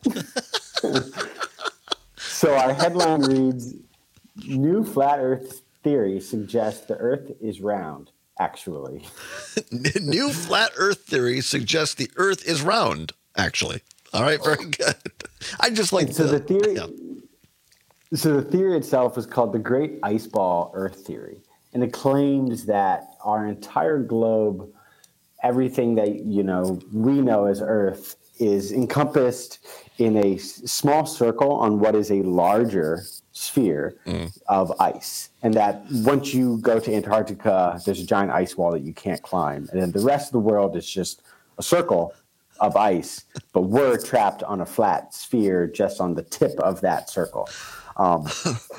So our headline reads, New Flat Earth Theory suggests the Earth is round, actually. New Flat Earth Theory suggests the Earth is round, actually. All right, very good. I just like so the, the theory. Yeah. So the theory itself is called the Great Ice Ball Earth Theory. And it claims that our entire globe, everything that, you know, we know as Earth, is encompassed in a s- small circle on what is a larger sphere mm. of ice. And that once you go to Antarctica, there's a giant ice wall that you can't climb. And then the rest of the world is just a circle of ice, but we're trapped on a flat sphere just on the tip of that circle. Um,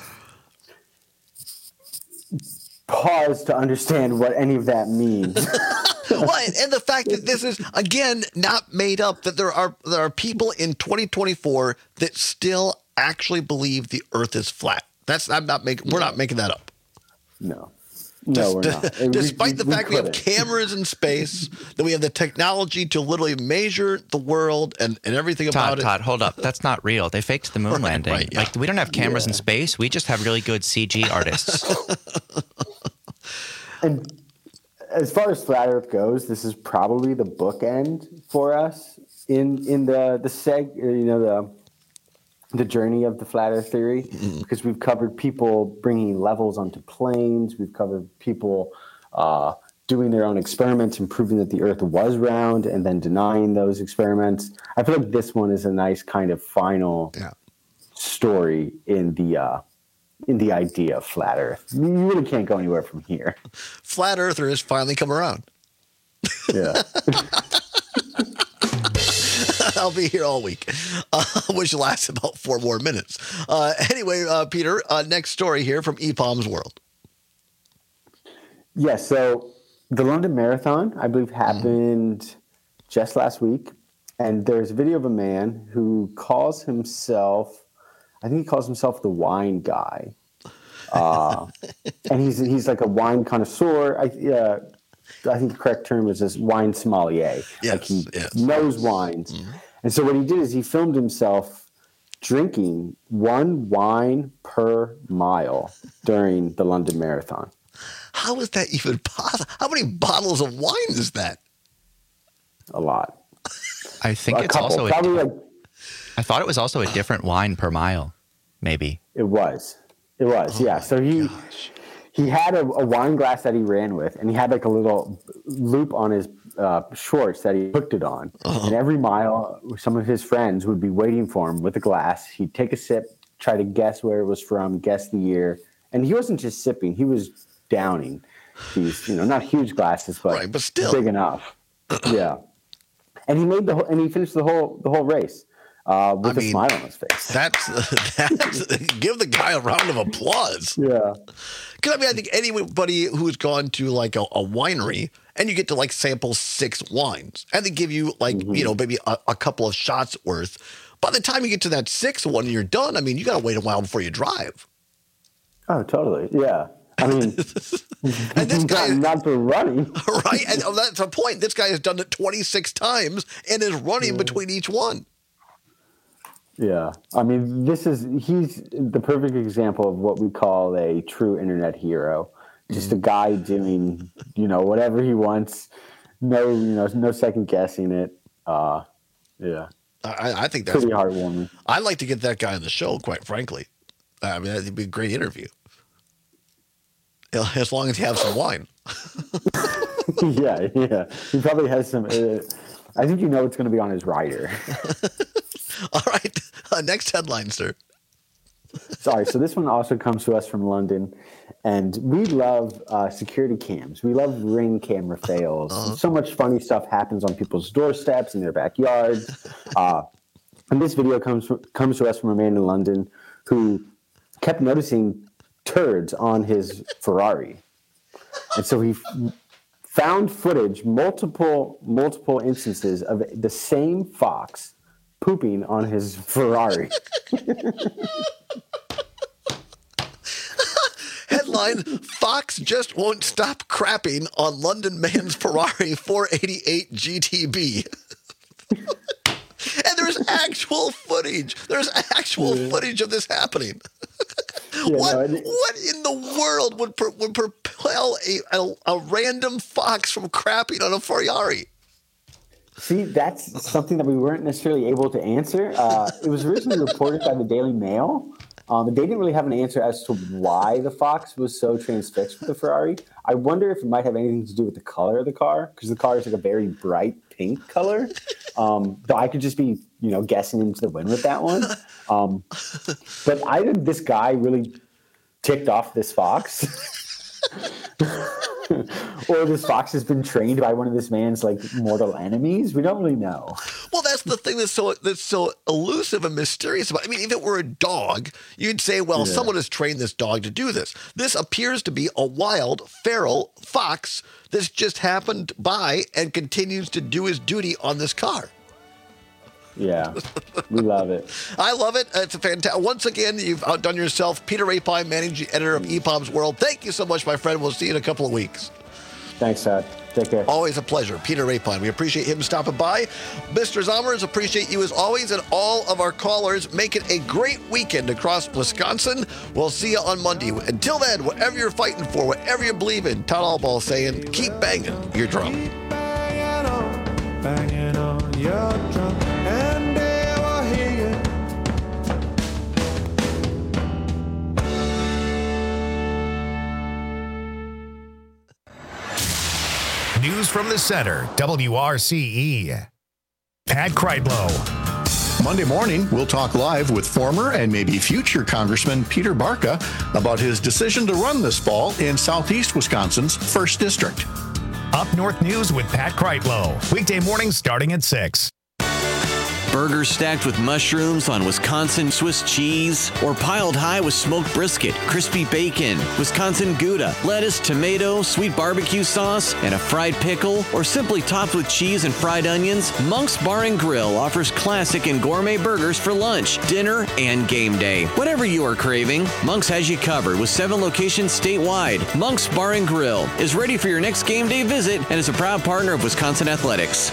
pause to understand what any of that means. Well, and, and the fact that this is, again, not made up, that there are there are people in twenty twenty-four that still actually believe the Earth is flat. That's I'm not making. We're not making that up. No. No, we're not. Despite we, the we fact we have couldn't. cameras in space, that we have the technology to literally measure the world and, and everything Todd, about it. Todd, hold up. That's not real. They faked the moon Right, landing. right, yeah. Like, we don't have cameras Yeah. in space. We just have really good C G artists. And as far as Flat Earth goes, this is probably the bookend for us in in the the seg, you know, the the journey of the Flat Earth theory, Mm-hmm. because we've covered people bringing levels onto planes, we've covered people uh, doing their own experiments and proving that the Earth was round, and then denying those experiments. I feel like this one is a nice kind of final Yeah. story in the uh, in the idea of Flat Earth. You really can't go anywhere from here. Flat Earther has finally come around. Yeah. I'll be here all week, uh, which lasts about four more minutes. Uh, anyway, uh, Peter, uh, next story here from E P O M's World. Yeah, so the London Marathon, I believe, happened mm-hmm. just last week. And there's a video of a man who calls himself, I think he calls himself the wine guy. Uh, and he's he's like a wine connoisseur. I, uh, I think the correct term is this wine sommelier. Yes, like he yes. knows wines. Mm-hmm. And so what he did is he filmed himself drinking one wine per mile during the London Marathon. How is that even possible? How many bottles of wine is that? A lot. I think A it's couple. also a, Probably like I thought it was also a different wine per mile, maybe. it was. It was, yeah. So he he had a, a wine glass that he ran with, and he had like a little loop on his uh, shorts that he hooked it on. Uh-huh. And every mile, some of his friends would be waiting for him with a glass. He'd take a sip, try to guess where it was from, guess the year. And he wasn't just sipping; he was downing these, you know, not huge glasses, but, Right, but still. big enough. Yeah. And he made the whole, and he finished the whole the whole race uh, with I a mean, smile on his face. That's, that's give the guy a round of applause. Yeah. Because I mean, I think anybody who's gone to like a, a winery and you get to like sample six wines and they give you like, Mm-hmm. you know, maybe a, a couple of shots worth. By the time you get to that sixth one and you're done, I mean, you got to wait a while before you drive. Oh, totally. Yeah. I mean, And this guy, not, not for running. right? And that's the point. This guy has done it twenty-six times and is running Yeah. between each one. Yeah. I mean, this is, he's the perfect example of what we call a true internet hero. Just a guy doing, you know, whatever he wants. No, you know, no second guessing it. Uh, yeah. I, I think that's pretty heartwarming. I'd like to get that guy on the show, quite frankly. I mean, that'd be a great interview. As long as you have some wine. yeah, yeah. He probably has some. Uh, I think you know it's going to be on his rider. All right. Uh, next headline, sir. Sorry, so this one also comes to us from London, and we love uh, security cams. We love Ring camera fails. Uh-huh. So much funny stuff happens on people's doorsteps, in their backyards. Uh, and this video comes from, comes to us from a man in London who kept noticing turds on his Ferrari. And so he f- found footage, multiple, multiple instances of the same fox pooping on his Ferrari. Headline, Fox just won't stop crapping on London man's Ferrari four eighty-eight G T B. And there's actual footage. There's actual yeah. footage of this happening. Yeah, what, no, it, what in the world would per, would propel a, a, a random fox from crapping on a Ferrari? See, that's something that we weren't necessarily able to answer. Uh, it was originally reported by the Daily Mail. Um, they didn't really have an answer as to why the fox was so transfixed with the Ferrari. I wonder if it might have anything to do with the color of the car, because the car is like a very bright pink color. Um, though I could just be, you know, guessing into the wind with that one. Um, but I think this guy really ticked off this fox. Or this fox has been trained by one of this man's like mortal enemies. We don't really know. Well, that's the thing that's so that's so elusive and mysterious about it. I mean, if it were a dog, you'd say, well, yeah. someone has trained this dog to do this. This appears to be a wild, feral fox that's just happened by and continues to do his duty on this car. Yeah, we love it. I love it. It's a fantastic. Once again, you've outdone yourself. Peter Rapine, managing editor of E P O M's World. Thank you so much, my friend. We'll see you in a couple of weeks. Thanks, Todd. Take care. Always a pleasure. Peter Rapine. We appreciate him stopping by. Mister Zommers, appreciate you as always, and all of our callers. Make it a great weekend across Wisconsin. We'll see you on Monday. Until then, whatever you're fighting for, whatever you believe in, Todd Allball saying, keep banging your drum. Keep banging on, banging on your drum. And they will hear you. News from the center, W R C E. Pat Kreitlow. Monday morning, we'll talk live with former and maybe future Congressman Peter Barca about his decision to run this fall in Southeast Wisconsin's first District. Up North News with Pat Kreitlow. Weekday mornings starting at six. Burgers stacked with mushrooms on Wisconsin Swiss cheese, or piled high with smoked brisket, crispy bacon, Wisconsin Gouda, lettuce, tomato, sweet barbecue sauce, and a fried pickle, or simply topped with cheese and fried onions, Monk's Bar and Grill offers classic and gourmet burgers for lunch, dinner, and game day. Whatever you are craving, Monk's has you covered with seven locations statewide. Monk's Bar and Grill is ready for your next game day visit and is a proud partner of Wisconsin Athletics.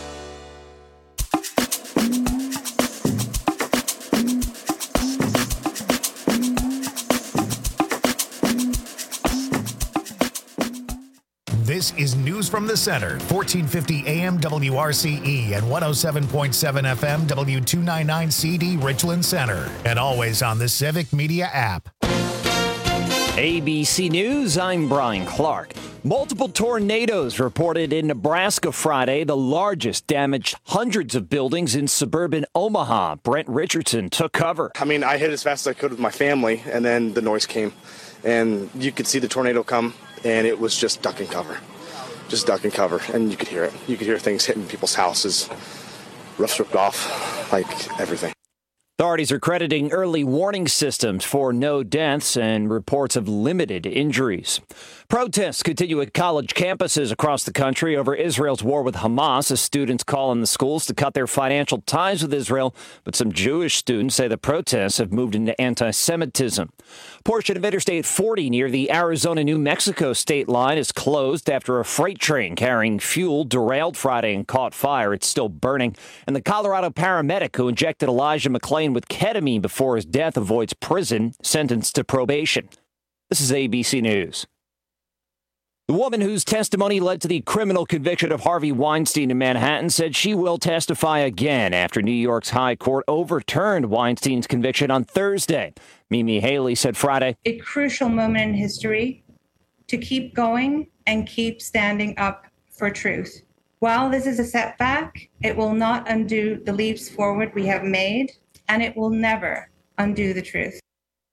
This is News from the Center, fourteen fifty A M W R C E and one oh seven point seven F M W two ninety-nine C D Richland Center, and always on the Civic Media app. A B C News, I'm Brian Clark. Multiple tornadoes reported in Nebraska Friday. The largest damaged hundreds of buildings in suburban Omaha. Brent Richardson took cover. I mean, I hit as fast as I could with my family, and then the noise came, and you could see the tornado come. And it was just duck and cover, just duck and cover. And you could hear it. You could hear things hitting people's houses, roofs ripped off, like everything. Authorities are crediting early warning systems for no deaths and reports of limited injuries. Protests continue at college campuses across the country over Israel's war with Hamas as students call on the schools to cut their financial ties with Israel. But some Jewish students say the protests have moved into anti-Semitism. A portion of Interstate forty near the Arizona-New Mexico state line is closed after a freight train carrying fuel derailed Friday and caught fire. It's still burning. And the Colorado paramedic who injected Elijah McClain with ketamine before his death avoids prison, sentenced to probation. This is A B C News. The woman whose testimony led to the criminal conviction of Harvey Weinstein in Manhattan said she will testify again after New York's high court overturned Weinstein's conviction on Thursday. Mimi Haley said Friday, a crucial moment in history to keep going and keep standing up for truth. While this is a setback, it will not undo the leaps forward we have made, and it will never undo the truth.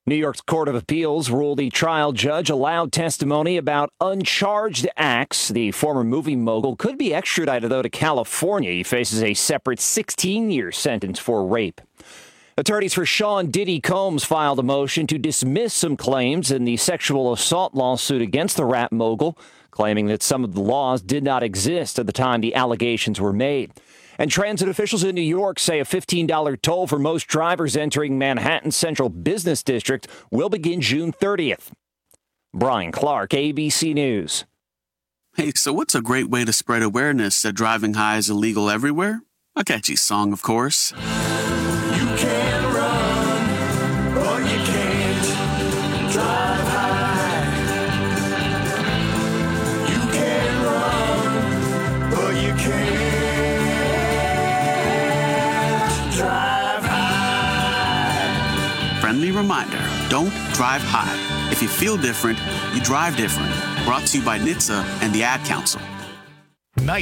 New York's Court of Appeals ruled the trial judge allowed testimony about uncharged acts. The former movie mogul could be extradited, though, to California. He faces a separate sixteen-year sentence for rape. Attorneys for Sean Diddy Combs filed a motion to dismiss some claims in the sexual assault lawsuit against the rap mogul, claiming that some of the laws did not exist at the time the allegations were made. And transit officials in New York say a fifteen dollars toll for most drivers entering Manhattan's Central Business District will begin June thirtieth. Brian Clark, A B C News. Hey, so what's a great way to spread awareness that driving high is illegal everywhere? A catchy song, of course. You can run, but you can't drive high. You can run, but you can't drive high. Friendly reminder, don't drive high. If you feel different, you drive different. Brought to you by N H T S A and the Ad Council.